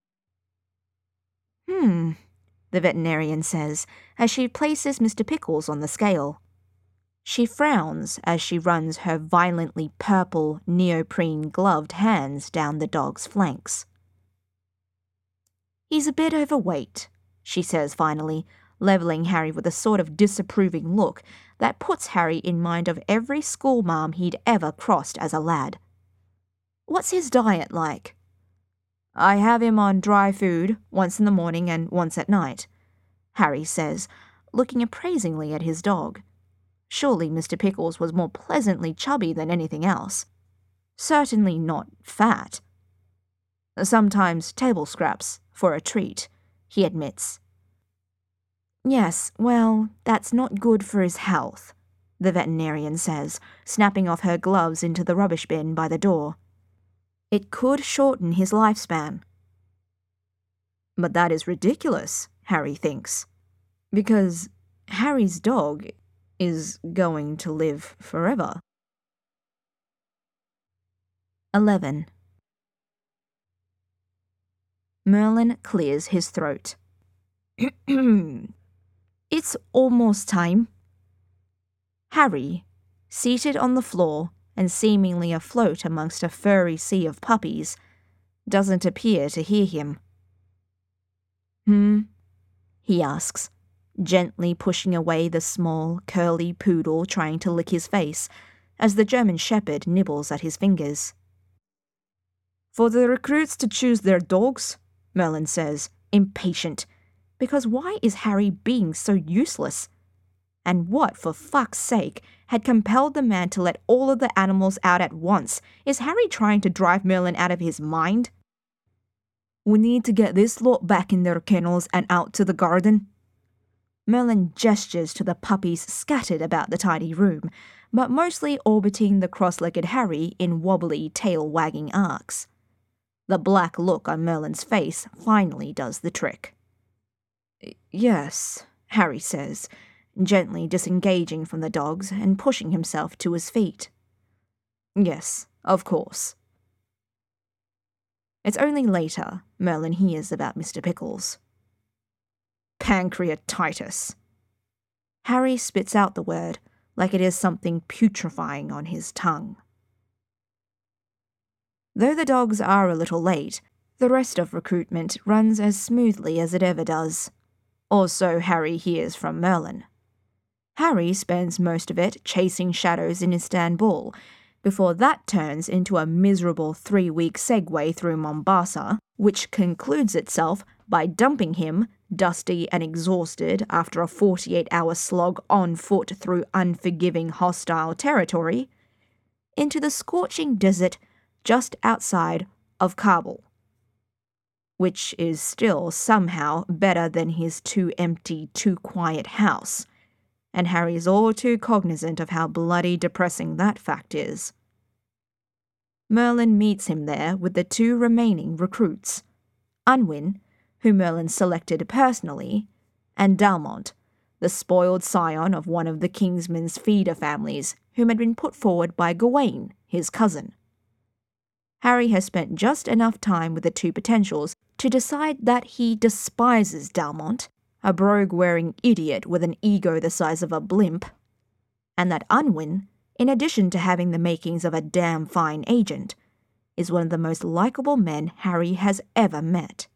Hmm, the veterinarian says as she places Mister Pickles on the scale. She frowns as she runs her violently purple, neoprene-gloved hands down the dog's flanks. "He's a bit overweight," she says finally, levelling Harry with a sort of disapproving look that puts Harry in mind of every schoolmarm he'd ever crossed as a lad. "What's his diet like?" "I have him on dry food, once in the morning and once at night," Harry says, looking appraisingly at his dog. Surely Mister Pickles was more pleasantly chubby than anything else. Certainly not fat. "Sometimes table scraps, for a treat," he admits. "Yes, well, that's not good for his health," the veterinarian says, snapping off her gloves into the rubbish bin by the door. It could shorten his lifespan. But that is ridiculous, Harry thinks, because Harry's dog is going to live forever. eleven. Merlin clears his throat. It's almost time. Harry, seated on the floor and seemingly afloat amongst a furry sea of puppies, doesn't appear to hear him. Hmm? He asks, gently pushing away the small, curly poodle trying to lick his face as the German shepherd nibbles at his fingers. For the recruits to choose their dogs, Merlin says, impatient, because why is Harry being so useless? And what, for fuck's sake, had compelled the man to let all of the animals out at once? Is Harry trying to drive Merlin out of his mind? We need to get this lot back in their kennels and out to the garden. Merlin gestures to the puppies scattered about the tidy room, but mostly orbiting the cross-legged Harry in wobbly, tail-wagging arcs. The black look on Merlin's face finally does the trick. Yes, Harry says, gently disengaging from the dogs and pushing himself to his feet. Yes, of course. It's only later Merlin hears about Mister Pickles. Pancreatitis. Harry spits out the word like it is something putrefying on his tongue. Though the dogs are a little late, the rest of recruitment runs as smoothly as it ever does. Or so Harry hears from Merlin. Harry spends most of it chasing shadows in Istanbul, before that turns into a miserable three-week segue through Mombasa, which concludes itself by dumping him, dusty and exhausted after a forty-eight hour slog on foot through unforgiving hostile territory, into the scorching desert just outside of Kabul, which is still somehow better than his too empty, too quiet house, and Harry's all too cognizant of how bloody depressing that fact is. Merlin meets him there with the two remaining recruits, Unwin, who Merlin selected personally, and Dalmont, the spoiled scion of one of the Kingsman's feeder families, whom had been put forward by Gawain, his cousin. Harry has spent just enough time with the two potentials to decide that he despises Dalmont, a brogue-wearing idiot with an ego the size of a blimp, and that Unwin, in addition to having the makings of a damn fine agent, is one of the most likable men Harry has ever met.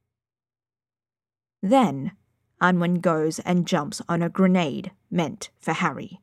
Then, Unwin goes and jumps on a grenade meant for Harry.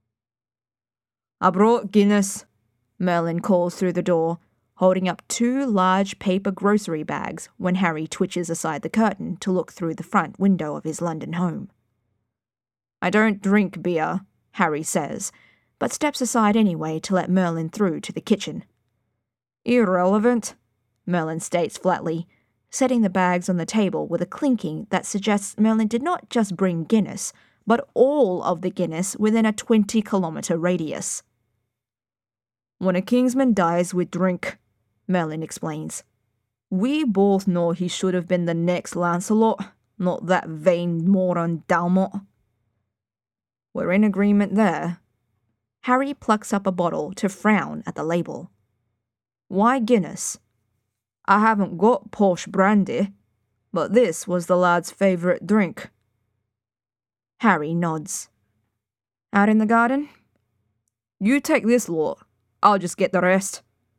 I brought Guinness, Merlin calls through the door, holding up two large paper grocery bags when Harry twitches aside the curtain to look through the front window of his London home. I don't drink beer, Harry says, but steps aside anyway to let Merlin through to the kitchen. Irrelevant, Merlin states flatly, setting the bags on the table with a clinking that suggests Merlin did not just bring Guinness, but all of the Guinness within a twenty-kilometre radius. When a Kingsman dies, we drink, Merlin explains. We both know he should have been the next Lancelot, not that vain moron Dalmont. We're in agreement there. Harry plucks up a bottle to frown at the label. Why Guinness? I haven't got posh brandy, but this was the lad's favourite drink. Harry nods. Out in the garden? You take this lot. I'll just get the rest.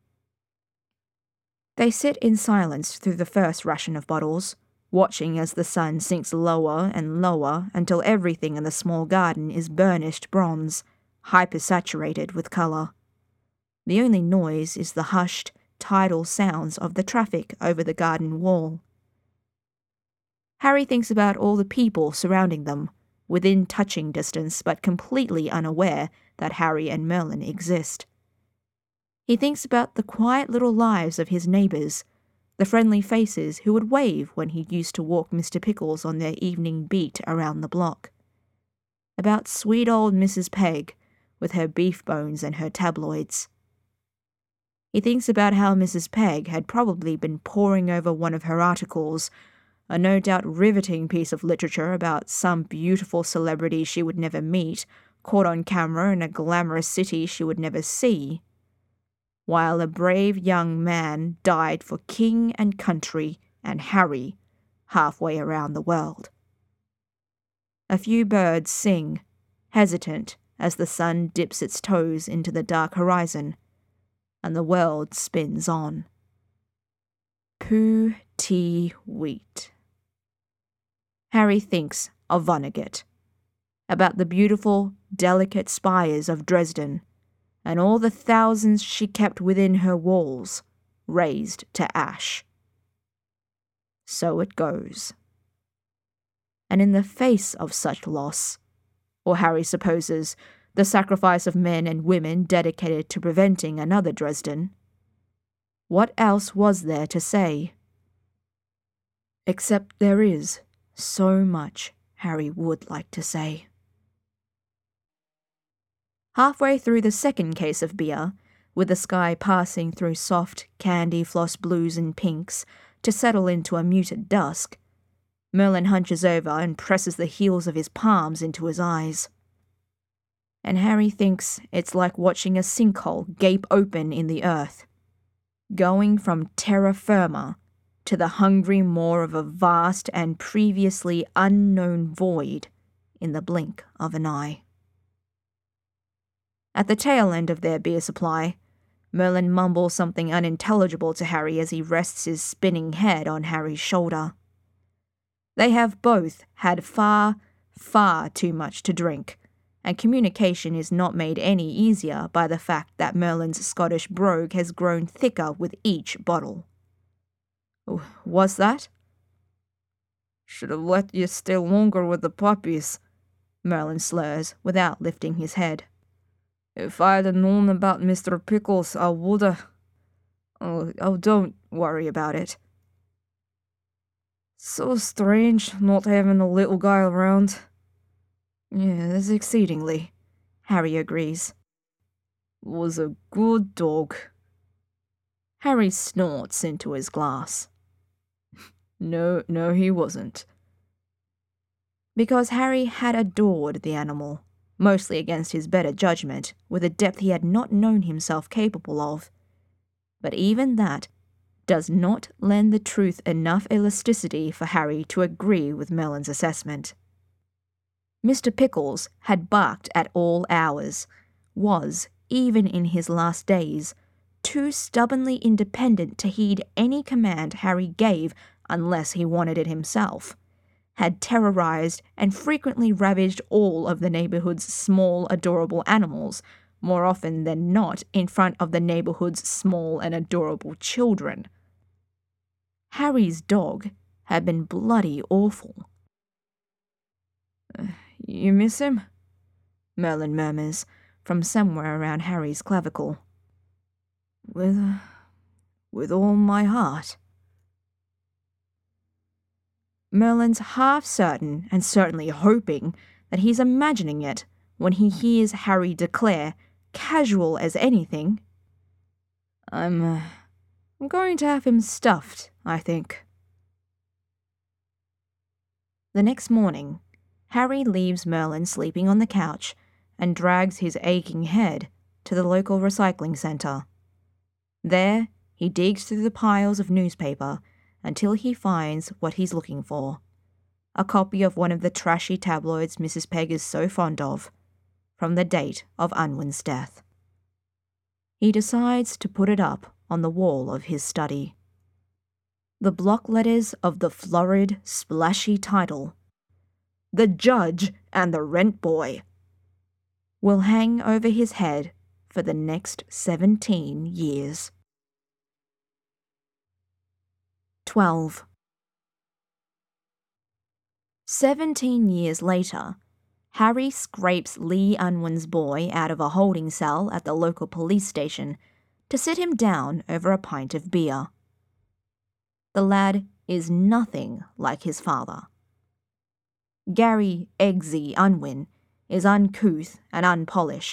They sit in silence through the first ration of bottles, watching as the sun sinks lower and lower until everything in the small garden is burnished bronze, hypersaturated with colour. The only noise is the hushed, tidal sounds of the traffic over the garden wall. Harry thinks about all the people surrounding them, within touching distance but completely unaware that Harry and Merlin exist. He thinks about the quiet little lives of his neighbours, the friendly faces who would wave when he used to walk Mister Pickles on their evening beat around the block. About sweet old Missus Pegg, with her beef bones and her tabloids. He thinks about how Missus Pegg had probably been poring over one of her articles, a no doubt riveting piece of literature about some beautiful celebrity she would never meet, caught on camera in a glamorous city she would never see, while a brave young man died for king and country and Harry halfway around the world. A few birds sing, hesitant as the sun dips its toes into the dark horizon, and the world spins on. Poo tea wheat. Harry thinks of Vonnegut, about the beautiful, delicate spires of Dresden, and all the thousands she kept within her walls, razed to ash. So it goes. And in the face of such loss, or Harry supposes, the sacrifice of men and women dedicated to preventing another Dresden, what else was there to say? Except there is so much Harry would like to say. Halfway through the second case of beer, with the sky passing through soft candy floss blues and pinks to settle into a muted dusk, Merlin hunches over and presses the heels of his palms into his eyes. And Harry thinks it's like watching a sinkhole gape open in the earth, going from terra firma to the hungry maw of a vast and previously unknown void in the blink of an eye. At the tail end of their beer supply, Merlin mumbles something unintelligible to Harry as he rests his spinning head on Harry's shoulder. They have both had far, far too much to drink, and communication is not made any easier by the fact that Merlin's Scottish brogue has grown thicker with each bottle. Was that? Should have let you stay longer with the puppies, Merlin slurs without lifting his head. If I'd have known about Mister Pickles, I woulda. Oh, oh, don't worry about it. So strange not having the little guy around. Yes, exceedingly, Harry agrees. Was a good dog. Harry snorts into his glass. No, no, he wasn't. Because Harry had adored the animal, mostly against his better judgment, with a depth he had not known himself capable of. But even that does not lend the truth enough elasticity for Harry to agree with Merlin's assessment. Mister Pickles had barked at all hours, was, even in his last days, too stubbornly independent to heed any command Harry gave unless he wanted it himself, had terrorized and frequently ravaged all of the neighborhood's small, adorable animals, more often than not in front of the neighborhood's small and adorable children. Harry's dog had been bloody awful. You miss him? Merlin murmurs, from somewhere around Harry's clavicle. With, uh, with all my heart. Merlin's half certain, and certainly hoping, that he's imagining it when he hears Harry declare, casual as anything, I'm, uh, I'm going to have him stuffed, I think. The next morning, Harry leaves Merlin sleeping on the couch and drags his aching head to the local recycling centre. There, he digs through the piles of newspaper until he finds what he's looking for, a copy of one of the trashy tabloids Missus Pegg is so fond of, from the date of Unwin's death. He decides to put it up on the wall of his study. The block letters of the florid, splashy title, The Judge and the Rent Boy, will hang over his head for the next seventeen years. twelve. Seventeen years later, Harry scrapes Lee Unwin's boy out of a holding cell at the local police station to sit him down over a pint of beer. The lad is nothing like his father. Gary Eggsy Unwin is uncouth and unpolished,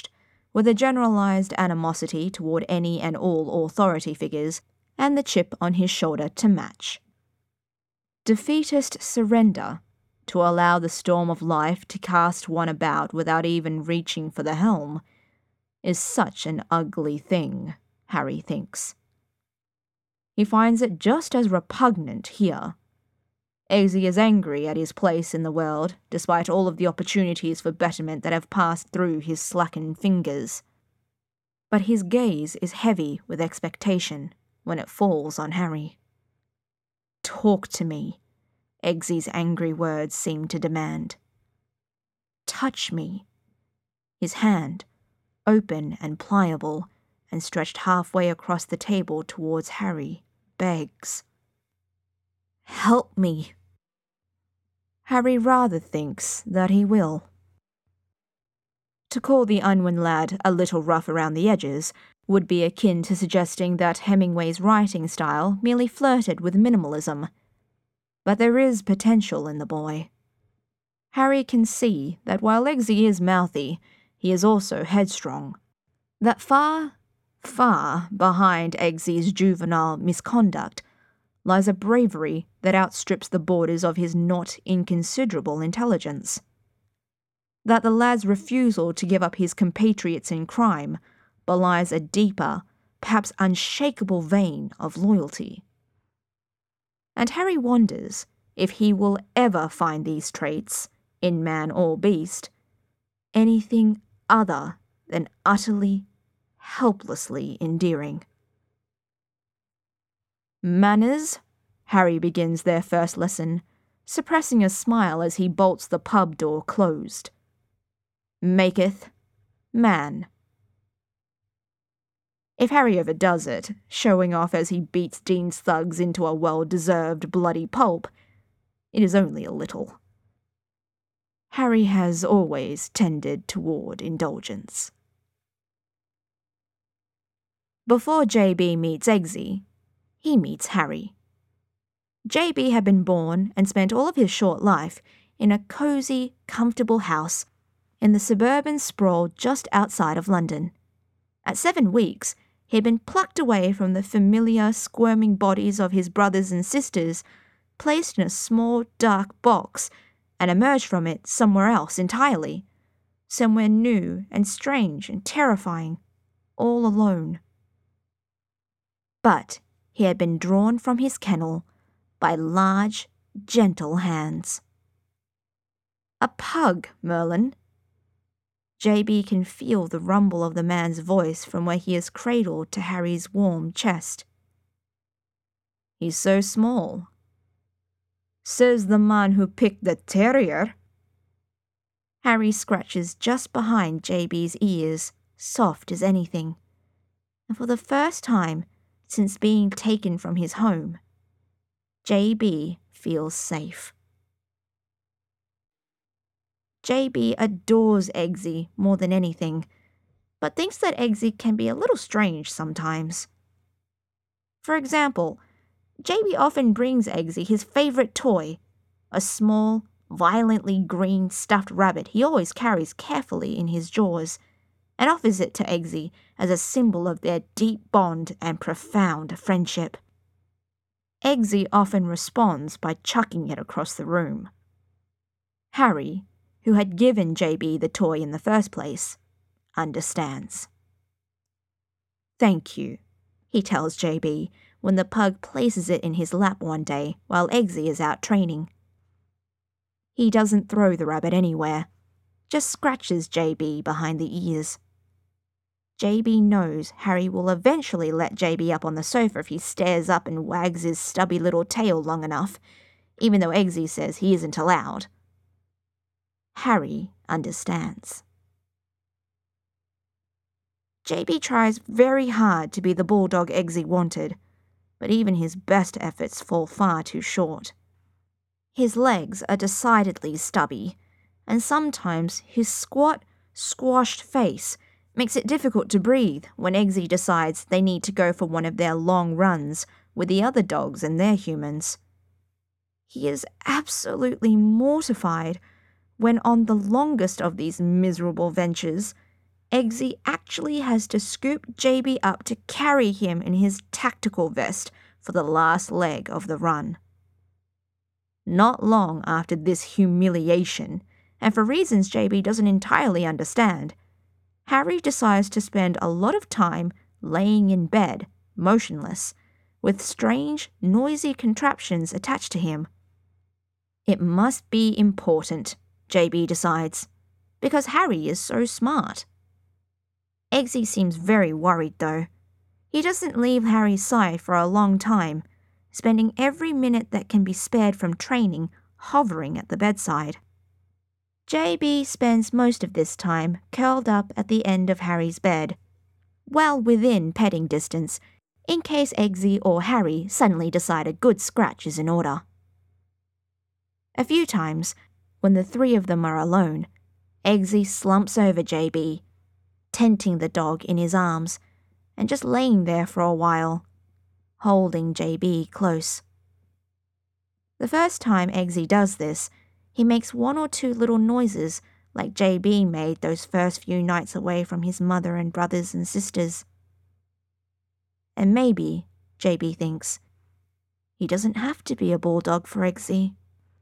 with a generalized animosity toward any and all authority figures, and the chip on his shoulder to match. Defeatist surrender, to allow the storm of life to cast one about without even reaching for the helm, is such an ugly thing, Harry thinks. He finds it just as repugnant here. Eggsy is angry at his place in the world, despite all of the opportunities for betterment that have passed through his slackened fingers. But his gaze is heavy with expectation when it falls on Harry. "Talk to me," Eggsy's angry words seem to demand. "Touch me." His hand, open and pliable, and stretched halfway across the table towards Harry, begs. "Help me." Harry rather thinks that he will. To call the Unwin lad a little rough around the edges would be akin to suggesting that Hemingway's writing style merely flirted with minimalism. But there is potential in the boy. Harry can see that while Eggsy is mouthy, he is also headstrong. That far, far behind Eggsy's juvenile misconduct lies a bravery that outstrips the borders of his not inconsiderable intelligence. That the lad's refusal to give up his compatriots in crime belies a deeper, perhaps unshakable vein of loyalty. And Harry wonders if he will ever find these traits, in man or beast, anything other than utterly, helplessly endearing. "Manners," Harry begins their first lesson, suppressing a smile as he bolts the pub door closed. "Maketh man." If Harry overdoes it, showing off as he beats Dean's thugs into a well-deserved bloody pulp, it is only a little. Harry has always tended toward indulgence. Before J B meets Eggsy, he meets Harry. J B had been born and spent all of his short life in a cosy, comfortable house in the suburban sprawl just outside of London. At seven weeks, he had been plucked away from the familiar, squirming bodies of his brothers and sisters, placed in a small, dark box, and emerged from it somewhere else entirely, somewhere new and strange and terrifying, all alone. But he had been drawn from his kennel by large, gentle hands. "A pug, Merlin." J B can feel the rumble of the man's voice from where he is cradled to Harry's warm chest. "He's so small." "Says the man who picked the terrier." Harry scratches just behind J B's ears, soft as anything, and for the first time since being taken from his home, J B feels safe. J B adores Eggsy more than anything, but thinks that Eggsy can be a little strange sometimes. For example, J B often brings Eggsy his favorite toy, a small, violently green stuffed rabbit he always carries carefully in his jaws, and offers it to Eggsy as a symbol of their deep bond and profound friendship. Eggsy often responds by chucking it across the room. Harry, who had given J B the toy in the first place, understands. "Thank you," he tells J B when the pug places it in his lap one day while Eggsy is out training. He doesn't throw the rabbit anywhere, just scratches J B behind the ears. J B knows Harry will eventually let J B up on the sofa if he stares up and wags his stubby little tail long enough, even though Eggsy says he isn't allowed. Harry understands. J B tries very hard to be the bulldog Eggsy wanted, but even his best efforts fall far too short. His legs are decidedly stubby, and sometimes his squat, squashed face makes it difficult to breathe when Eggsy decides they need to go for one of their long runs with the other dogs and their humans. He is absolutely mortified when on the longest of these miserable ventures, Eggsy actually has to scoop J B up to carry him in his tactical vest for the last leg of the run. Not long after this humiliation, and for reasons J B doesn't entirely understand, Harry decides to spend a lot of time laying in bed, motionless, with strange, noisy contraptions attached to him. It must be important, J B decides, because Harry is so smart. Eggsy seems very worried though. He doesn't leave Harry's side for a long time, spending every minute that can be spared from training hovering at the bedside. J B spends most of this time curled up at the end of Harry's bed, well within petting distance, in case Eggsy or Harry suddenly decide a good scratch is in order. A few times, when the three of them are alone, Eggsy slumps over J B, tenting the dog in his arms, and just laying there for a while, holding J B close. The first time Eggsy does this, he makes one or two little noises like J B made those first few nights away from his mother and brothers and sisters. And maybe, J B thinks, he doesn't have to be a bulldog for Eggsy.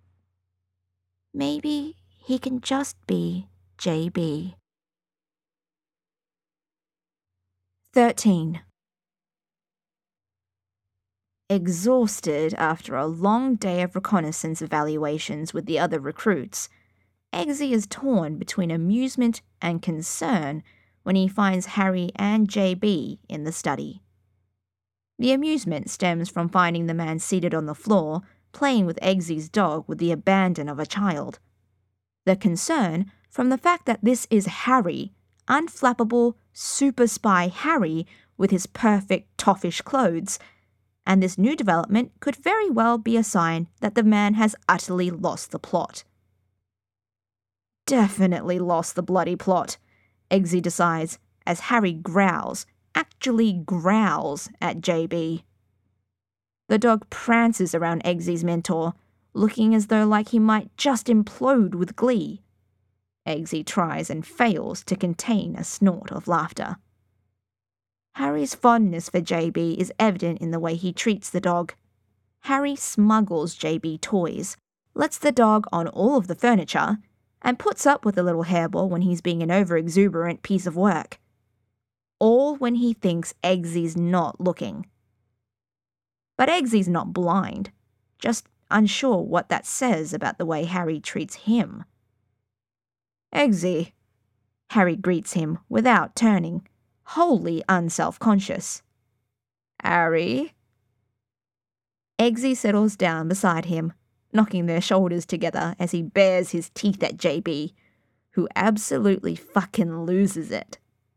Maybe he can just be J B. thirteen. Exhausted after a long day of reconnaissance evaluations with the other recruits, Eggsy is torn between amusement and concern when he finds Harry and J B in the study. The amusement stems from finding the man seated on the floor, playing with Eggsy's dog with the abandon of a child. The concern from the fact that this is Harry, unflappable super spy Harry with his perfect toffish clothes, and this new development could very well be a sign that the man has utterly lost the plot. Definitely lost the bloody plot, Eggsy decides as Harry growls, actually growls at J B. The dog prances around Eggsy's mentor, looking as though like he might just implode with glee. Eggsy tries and fails to contain a snort of laughter. Harry's fondness for J B is evident in the way he treats the dog. Harry smuggles J B toys, lets the dog on all of the furniture, and puts up with a little hairball when he's being an over-exuberant piece of work. All when he thinks Eggsy's not looking. But Eggsy's not blind, just unsure what that says about the way Harry treats him. Eggsy, Harry greets him without turning, wholly unself-conscious. Harry? Eggsy settles down beside him, knocking their shoulders together as he bares his teeth at J B, who absolutely fucking loses it.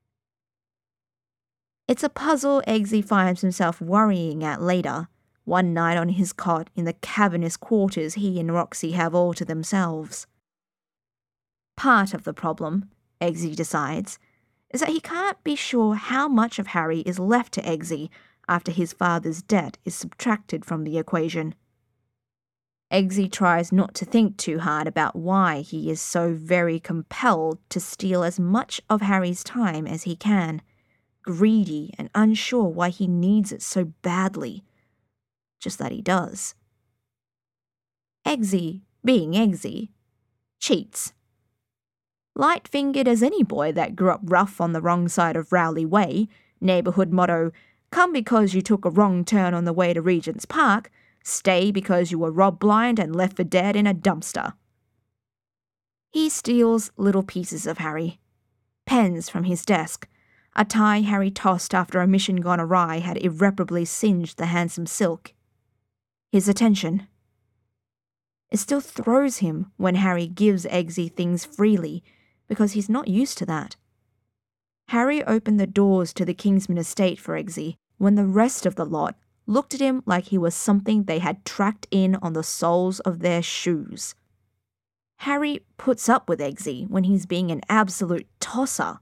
It's a puzzle Eggsy finds himself worrying at later, one night on his cot in the cavernous quarters he and Roxy have all to themselves. Part of the problem, Eggsy decides, is that he can't be sure how much of Harry is left to Eggsy after his father's debt is subtracted from the equation. Eggsy tries not to think too hard about why he is so very compelled to steal as much of Harry's time as he can, greedy and unsure why he needs it so badly. Just that he does. Eggsy, being Eggsy, cheats. Light-fingered as any boy that grew up rough on the wrong side of Rowley Way, neighbourhood motto, come because you took a wrong turn on the way to Regent's Park, stay because you were robbed blind and left for dead in a dumpster. He steals little pieces of Harry. Pens from his desk, a tie Harry tossed after a mission gone awry had irreparably singed the handsome silk. His attention. It still throws him when Harry gives Eggsy things freely, because he's not used to that. Harry opened the doors to the Kingsman estate for Eggsy when the rest of the lot looked at him like he was something they had tracked in on the soles of their shoes. Harry puts up with Eggsy when he's being an absolute tosser.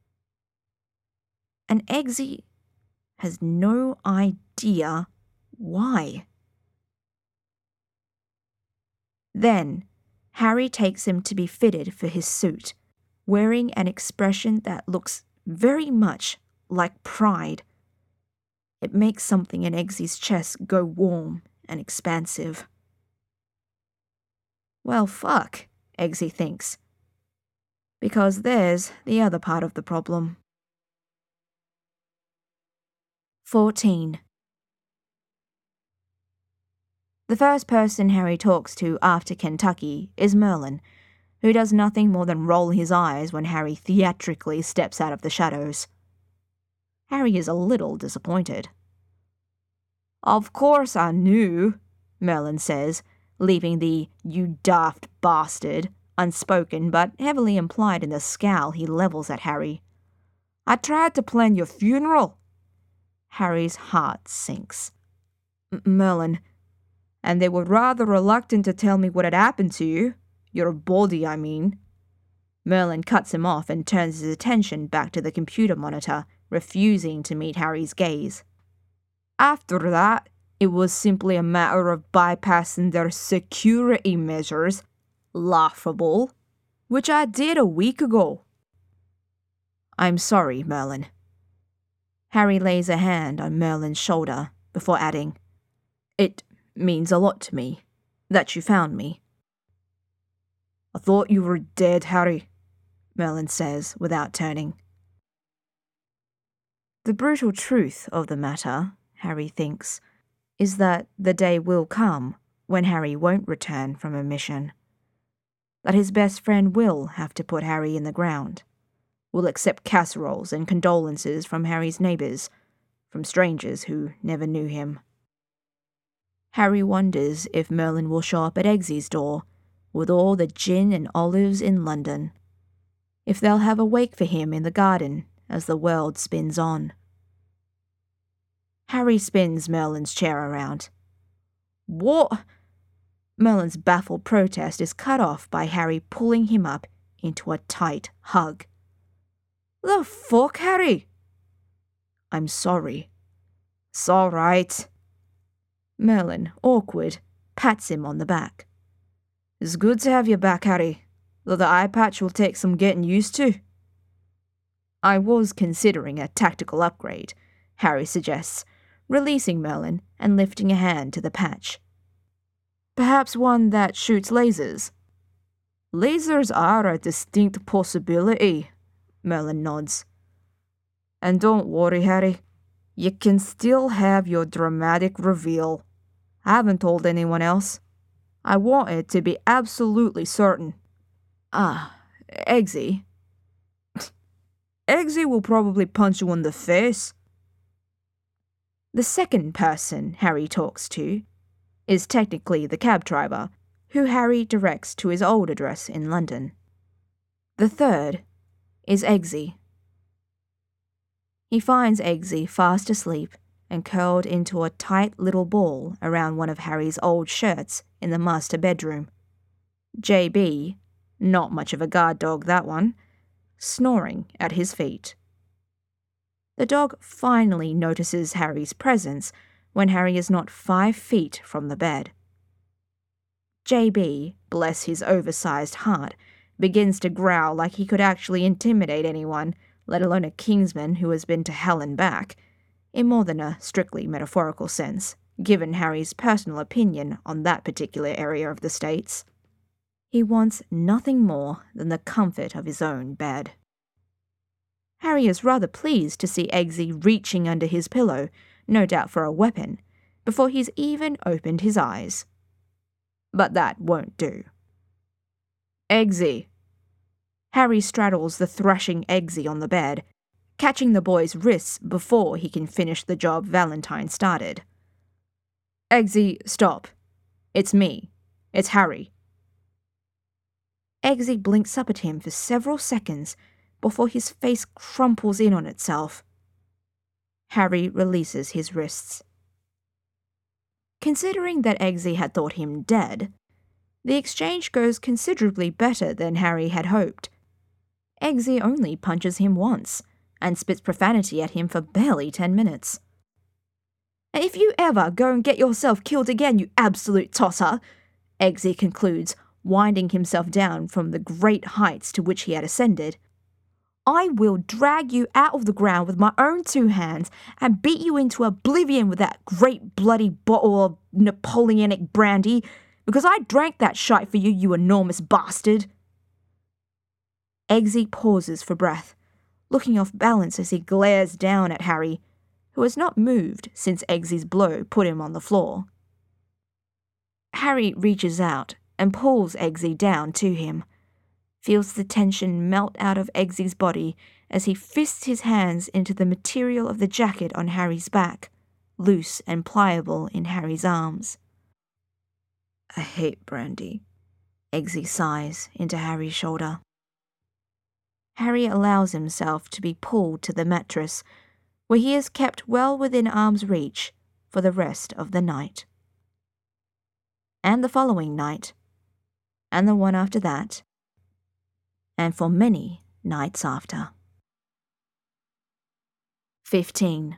And Eggsy has no idea why. Then, Harry takes him to be fitted for his suit, wearing an expression that looks very much like pride. It makes something in Eggsy's chest go warm and expansive. Well, fuck, Eggsy thinks. Because there's the other part of the problem. fourteen. The first person Harry talks to after Kentucky is Merlin, who does nothing more than roll his eyes when Harry theatrically steps out of the shadows. Harry is a little disappointed. "Of course I knew," Merlin says, leaving the "you daft bastard" unspoken but heavily implied in the scowl he levels at Harry. "I tried to plan your funeral." Harry's heart sinks. Merlin, "and they were rather reluctant to tell me what had happened to you. Your body, I mean." Merlin cuts him off and turns his attention back to the computer monitor, refusing to meet Harry's gaze. "After that, it was simply a matter of bypassing their security measures. Laughable. Which I did a week ago." "I'm sorry, Merlin." Harry lays a hand on Merlin's shoulder before adding, "It means a lot to me that you found me." "I thought you were dead, Harry," Merlin says without turning. The brutal truth of the matter, Harry thinks, is that the day will come when Harry won't return from a mission. That his best friend will have to put Harry in the ground, will accept casseroles and condolences from Harry's neighbours, from strangers who never knew him. Harry wonders if Merlin will show up at Eggsy's door with all the gin and olives in London, if they'll have a wake for him in the garden as the world spins on. Harry spins Merlin's chair around. "What?" Merlin's baffled protest is cut off by Harry pulling him up into a tight hug. "The fuck, Harry?" "I'm sorry." "It's all right." Merlin, awkward, pats him on the back. "It's good to have you back, Harry, though the eye patch will take some getting used to." "I was considering a tactical upgrade," Harry suggests, releasing Merlin and lifting a hand to the patch. "Perhaps one that shoots lasers?" "Lasers are a distinct possibility," Merlin nods. "And don't worry, Harry. You can still have your dramatic reveal. I haven't told anyone else. I want it to be absolutely certain." "Ah, Eggsy." "Eggsy will probably punch you in the face." The second person Harry talks to is technically the cab driver, who Harry directs to his old address in London. The third is Eggsy. He finds Eggsy fast asleep and curled into a tight little ball around one of Harry's old shirts in the master bedroom. J B, not much of a guard dog that one, snoring at his feet. The dog finally notices Harry's presence when Harry is not five feet from the bed. J B, bless his oversized heart, begins to growl like he could actually intimidate anyone, let alone a Kingsman who has been to hell and back, in more than a strictly metaphorical sense, given Harry's personal opinion on that particular area of the States. He wants nothing more than the comfort of his own bed. Harry is rather pleased to see Eggsy reaching under his pillow, no doubt for a weapon, before he's even opened his eyes. But that won't do. "Eggsy." Harry straddles the thrashing Eggsy on the bed, catching the boy's wrists before he can finish the job Valentine started. "Eggsy, stop. It's me. It's Harry." Eggsy blinks up at him for several seconds before his face crumples in on itself. Harry releases his wrists. Considering that Eggsy had thought him dead, the exchange goes considerably better than Harry had hoped. Eggsy only punches him once, and spits profanity at him for barely ten minutes. "If you ever go and get yourself killed again, you absolute tosser," Eggsy concludes, winding himself down from the great heights to which he had ascended. "I will drag you out of the ground with my own two hands and beat you into oblivion with that great bloody bottle of Napoleonic brandy, because I drank that shite for you, you enormous bastard." Eggsy pauses for breath, looking off balance as he glares down at Harry, who has not moved since Eggsy's blow put him on the floor. Harry reaches out and pulls Eggsy down to him, feels the tension melt out of Eggsy's body as he fists his hands into the material of the jacket on Harry's back, loose and pliable in Harry's arms. "I hate brandy," Eggsy sighs into Harry's shoulder. Harry allows himself to be pulled to the mattress, where he is kept well within arm's reach for the rest of the night. And the following night, and the one after that, and for many nights after. fifteen.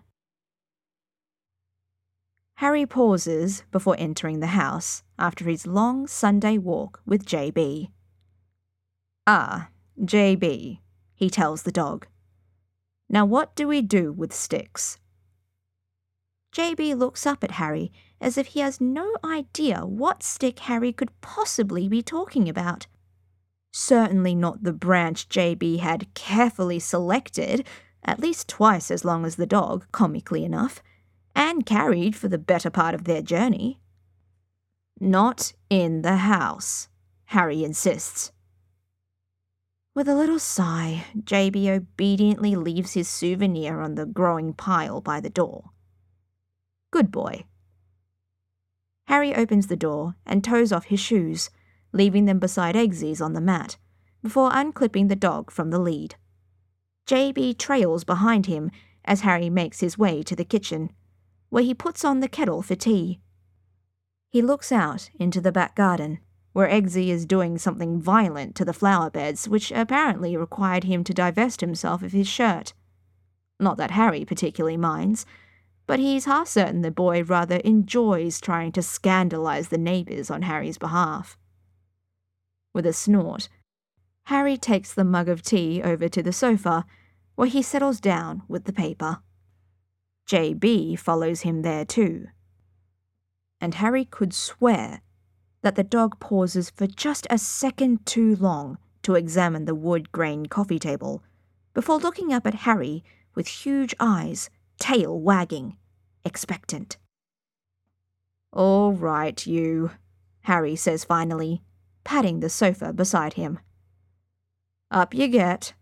Harry pauses before entering the house after his long Sunday walk with J B. "Ah, J B, he tells the dog. "Now what do we do with sticks?" J B looks up at Harry as if he has no idea what stick Harry could possibly be talking about. Certainly not the branch J B had carefully selected, at least twice as long as the dog, comically enough, and carried for the better part of their journey. "Not in the house," Harry insists. With a little sigh, J B obediently leaves his souvenir on the growing pile by the door. Good boy. Harry opens the door and toes off his shoes, leaving them beside Eggsy's on the mat, before unclipping the dog from the lead. J B trails behind him as Harry makes his way to the kitchen, where he puts on the kettle for tea. He looks out into the back garden, where Eggsy is doing something violent to the flower beds, which apparently required him to divest himself of his shirt. Not that Harry particularly minds, but he's half certain the boy rather enjoys trying to scandalize the neighbors on Harry's behalf. With a snort, Harry takes the mug of tea over to the sofa, where he settles down with the paper. J B follows him there too. And Harry could swear that the dog pauses for just a second too long to examine the wood-grain coffee table, before looking up at Harry with huge eyes, tail wagging, expectant. "All right, you," Harry says finally, patting the sofa beside him. "Up you get."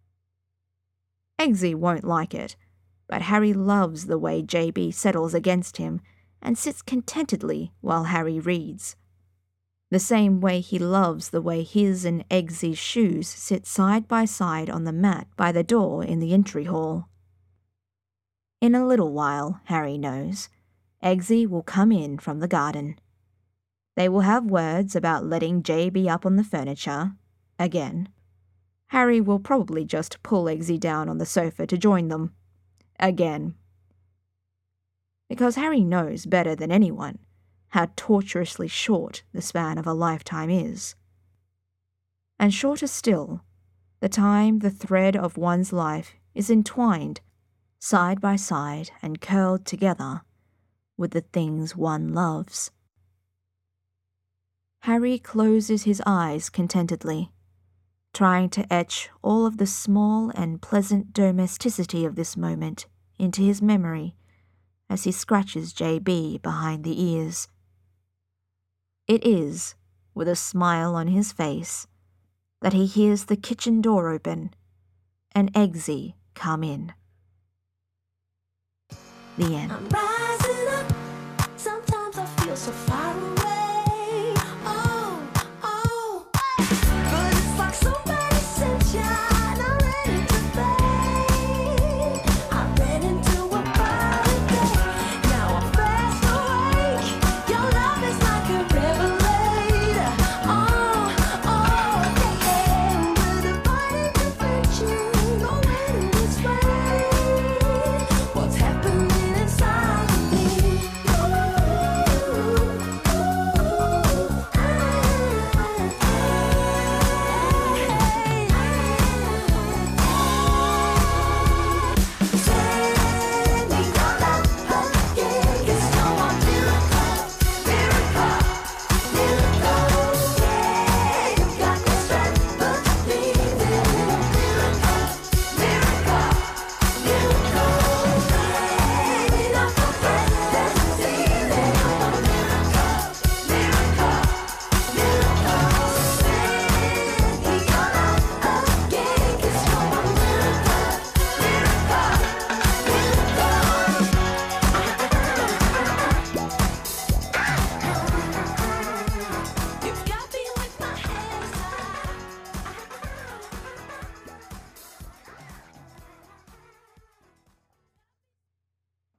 Eggsy won't like it, but Harry loves the way J B settles against him and sits contentedly while Harry reads. The same way he loves the way his and Eggsy's shoes sit side by side on the mat by the door in the entry hall. In a little while, Harry knows, Eggsy will come in from the garden. They will have words about letting J B up on the furniture, again. Harry will probably just pull Eggsy down on the sofa to join them, again. Because Harry knows better than anyone how tortuously short the span of a lifetime is. And shorter still, the time the thread of one's life is entwined, side by side and curled together, with the things one loves. Harry closes his eyes contentedly, trying to etch all of the small and pleasant domesticity of this moment into his memory as he scratches J B behind the ears. It is, with a smile on his face, that he hears the kitchen door open and Eggsy come in. The end. I'm rising up. Sometimes I feel so far away. Oh, oh. But it's like so many sunshine. I'm ready to fade. I ran into a brighter day. Now I'm fast awake. Your love is like a revelator. Oh, oh, yeah. With a body perfection, no matter which way. What's happening inside of me? Ooh.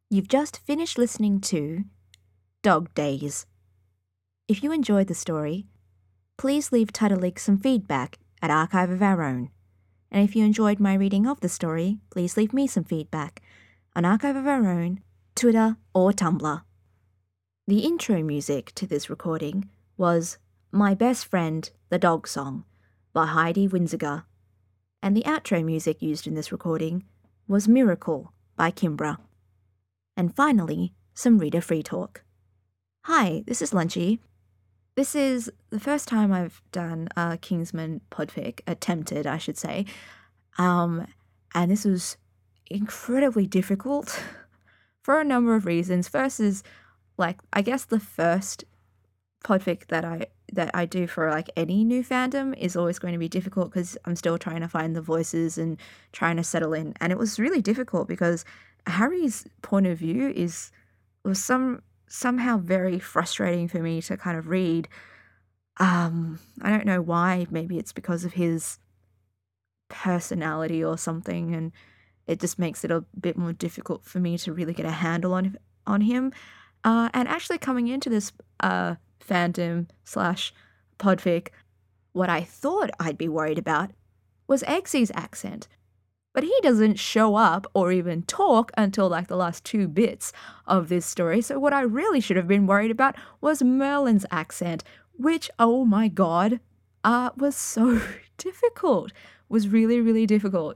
You've just finished listening to Dog Days. If you enjoyed the story, please leave Tutterlick some feedback at Archive of Our Own. And if you enjoyed my reading of the story, please leave me some feedback on Archive of Our Own, Twitter, or Tumblr. The intro music to this recording was My Best Friend, the Dog Song by Heidi Winziger, and the outro music used in this recording was Miracle by Kimbra. And finally, some reader free talk. Hi, this is Lunchy. This is the first time I've done a Kingsman podfic, attempted, I should say, um, and this was incredibly difficult for a number of reasons. First is, like, I guess the first podfic that I that I do for like any new fandom is always going to be difficult because I'm still trying to find the voices and trying to settle in. And it was really difficult because Harry's point of view is was some somehow very frustrating for me to kind of read. Um, I don't know why. Maybe it's because of his personality or something, and it just makes it a bit more difficult for me to really get a handle on on him. Uh, and actually coming into this uh, fandom slash podfic, what I thought I'd be worried about was Eggsy's accent. But he doesn't show up or even talk until like the last two bits of this story. So what I really should have been worried about was Merlin's accent, which, oh my god, uh, was so difficult. Was really, really difficult.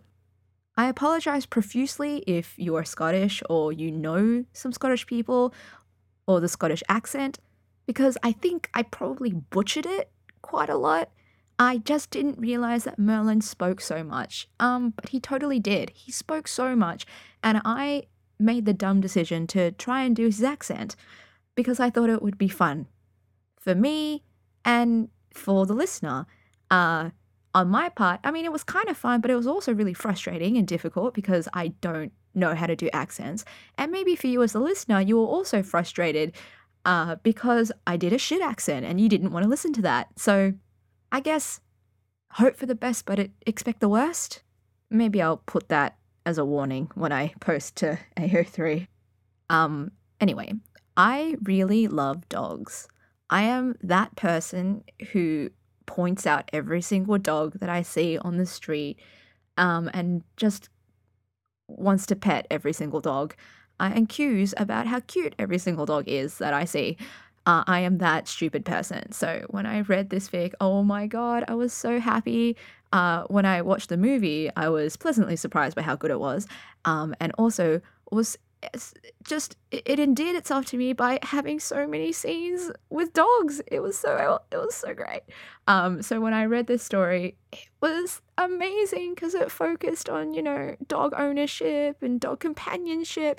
I apologize profusely if you are Scottish or you know some Scottish people or the Scottish accent, because I think I probably butchered it quite a lot. I just didn't realize that Merlin spoke so much. Um, but he totally did. He spoke so much, and I made the dumb decision to try and do his accent because I thought it would be fun for me and for the listener. Uh, on my part, I mean, it was kind of fun, but it was also really frustrating and difficult because I don't know how to do accents. And maybe for you as a listener, you were also frustrated uh, because I did a shit accent and you didn't want to listen to that. So I guess hope for the best, but expect the worst. Maybe I'll put that as a warning when I post to A O three. Um, anyway, I really love dogs. I am that person who points out every single dog that I see on the street um, and just wants to pet every single dog uh, and cues about how cute every single dog is that I see. Uh, I am that stupid person. So when I read this fic, oh my god, I was so happy. Uh, when I watched the movie, I was pleasantly surprised by how good it was, um, and also was just it endeared itself to me by having so many scenes with dogs. It was so it was so great. Um, so when I read this story, it was amazing because it focused on, you know, dog ownership and dog companionship.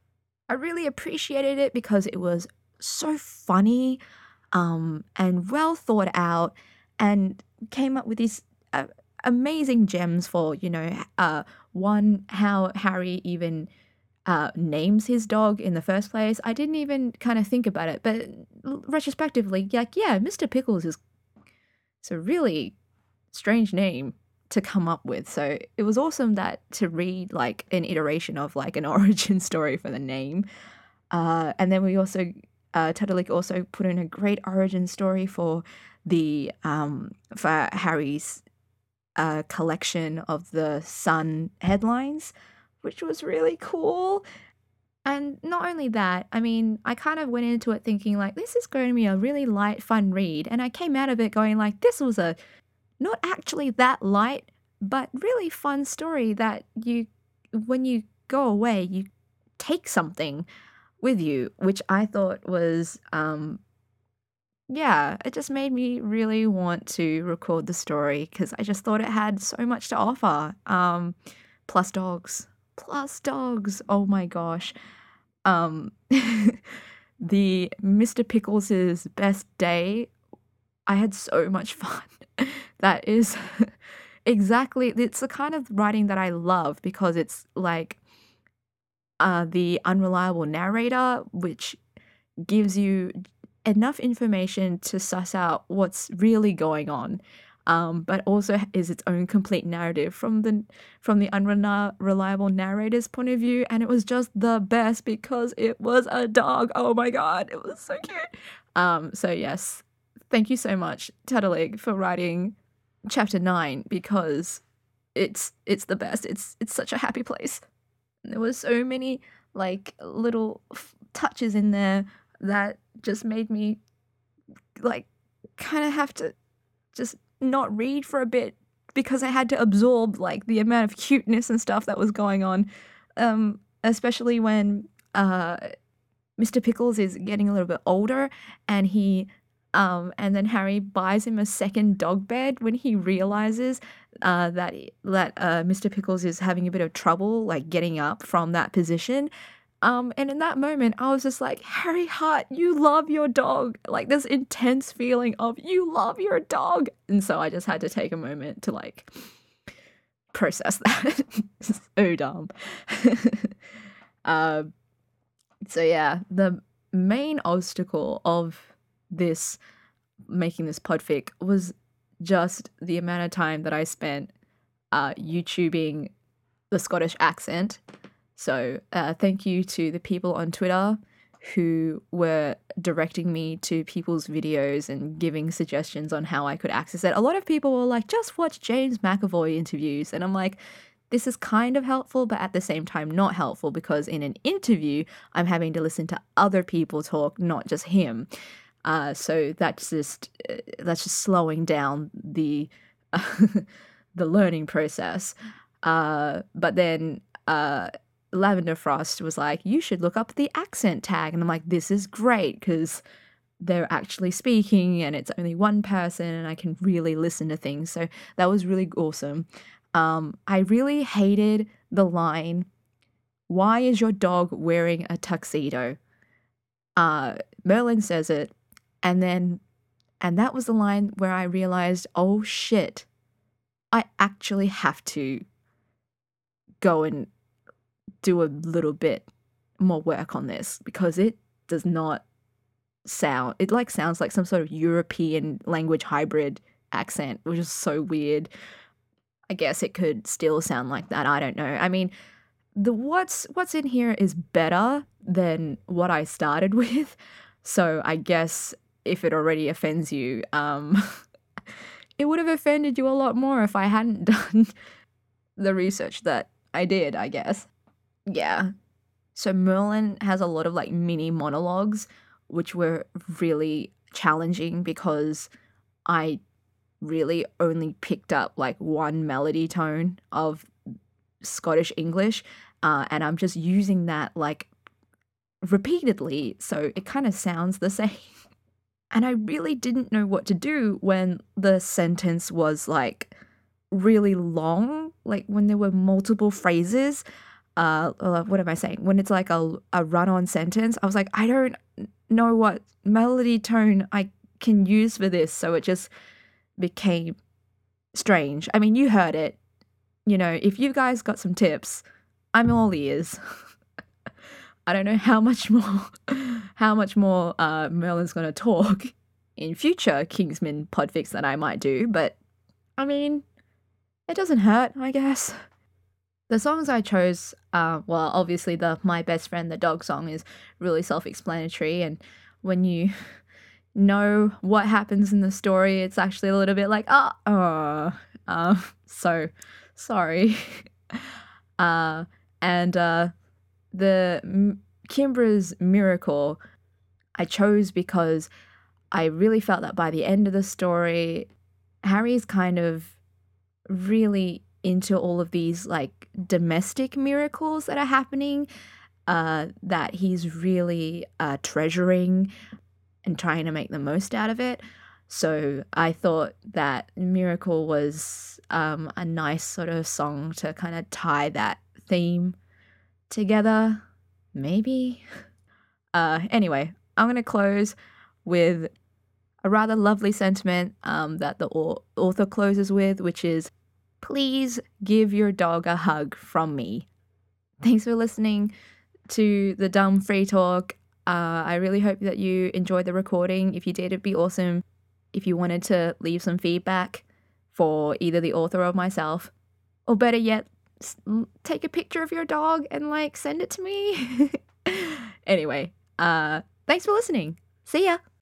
I really appreciated it because it was so funny um, and well thought out, and came up with these uh, amazing gems for, you know, uh, one, how Harry even uh, names his dog in the first place. I didn't even kind of think about it, but retrospectively, like, yeah, Mister Pickles is it's a really strange name to come up with. So it was awesome that to read like an iteration of like an origin story for the name. Uh, and then we also, uh, Tutterlick also put in a great origin story for the, um, for Harry's uh, collection of the Sun headlines, which was really cool. And not only that, I mean, I kind of went into it thinking like, this is going to be a really light, fun read. And I came out of it going like, this was a not actually that light, but really fun story that you, when you go away, you take something with you, which I thought was, um, yeah, it just made me really want to record the story because I just thought it had so much to offer. Um, plus dogs, plus dogs. Oh my gosh. Um, the Mister Pickles' best day. I had so much fun. That is exactly, it's the kind of writing that I love because it's like uh, the unreliable narrator, which gives you enough information to suss out what's really going on. um, but also is its own complete narrative from the from the unreliable narrator's point of view, and it was just the best because it was a dog. Oh my god, it was so cute. Um, so yes, thank you so much, Tattalik, for writing chapter nine because it's it's the best. It's it's such a happy place. There was so many like little f- touches in there that just made me like kind of have to just not read for a bit because I had to absorb like the amount of cuteness and stuff that was going on, um, especially when uh, Mister Pickles is getting a little bit older and he um, and then Harry buys him a second dog bed when he realizes uh, that that uh, Mister Pickles is having a bit of trouble like getting up from that position. Um, and in that moment, I was just like, Harry Hart, you love your dog. Like this intense feeling of you love your dog. And so I just had to take a moment to like process that. So dumb. uh, so yeah, the main obstacle of this, making this podfic was just the amount of time that I spent uh, YouTubing the Scottish accent. So uh, thank you to the people on Twitter who were directing me to people's videos and giving suggestions on how I could access it. A lot of people were like, just watch James McAvoy interviews. And I'm like, this is kind of helpful, but at the same time not helpful because in an interview, I'm having to listen to other people talk, not just him. Uh, so that's just uh, that's just slowing down the uh, the learning process. Uh, but then uh, Lavender Frost was like, you should look up the accent tag. And I'm like, this is great because they're actually speaking and it's only one person and I can really listen to things. So that was really awesome. Um, I really hated the line, why is your dog wearing a tuxedo? Uh, Merlin says it. And then, and that was the line where I realized, oh shit, I actually have to go and do a little bit more work on this because it does not sound, it like sounds like some sort of European language hybrid accent, which is so weird. I guess it could still sound like that. I don't know. I mean, the what's what's in here is better than what I started with. So I guess if it already offends you, um, it would have offended you a lot more if I hadn't done the research that I did, I guess. Yeah. So Merlin has a lot of like mini monologues, which were really challenging because I really only picked up like one melody tone of Scottish English, uh, and I'm just using that like repeatedly, so it kind of sounds the same. And I really didn't know what to do when the sentence was like really long, like when there were multiple phrases. Uh, what am I saying? When it's like a, a run-on sentence, I was like, I don't know what melody tone I can use for this, so it just became strange. I mean, you heard it. You know, if you guys got some tips, I'm all ears. I don't know how much more, how much more uh, Merlin's going to talk in future Kingsman podfics that I might do, but I mean, it doesn't hurt, I guess. The songs I chose, uh, well, obviously the My Best Friend, the Dog song is really self-explanatory, and when you know what happens in the story, it's actually a little bit like, ah, oh, uh, so sorry. uh, and uh, the M- Kimbra's Miracle I chose because I really felt that by the end of the story, Harry's kind of really into all of these like domestic miracles that are happening, uh, that he's really uh, treasuring and trying to make the most out of it. So I thought that Miracle was um, a nice sort of song to kind of tie that theme together, maybe. Uh, anyway, I'm going to close with a rather lovely sentiment um, that the au- author closes with, which is, please give your dog a hug from me. Thanks for listening to the Dumb Free Talk. Uh, I really hope that you enjoyed the recording. If you did, it'd be awesome. If you wanted to leave some feedback, for either the author or myself. Or better yet, take a picture of your dog and like send it to me. Anyway, uh, thanks for listening. See ya.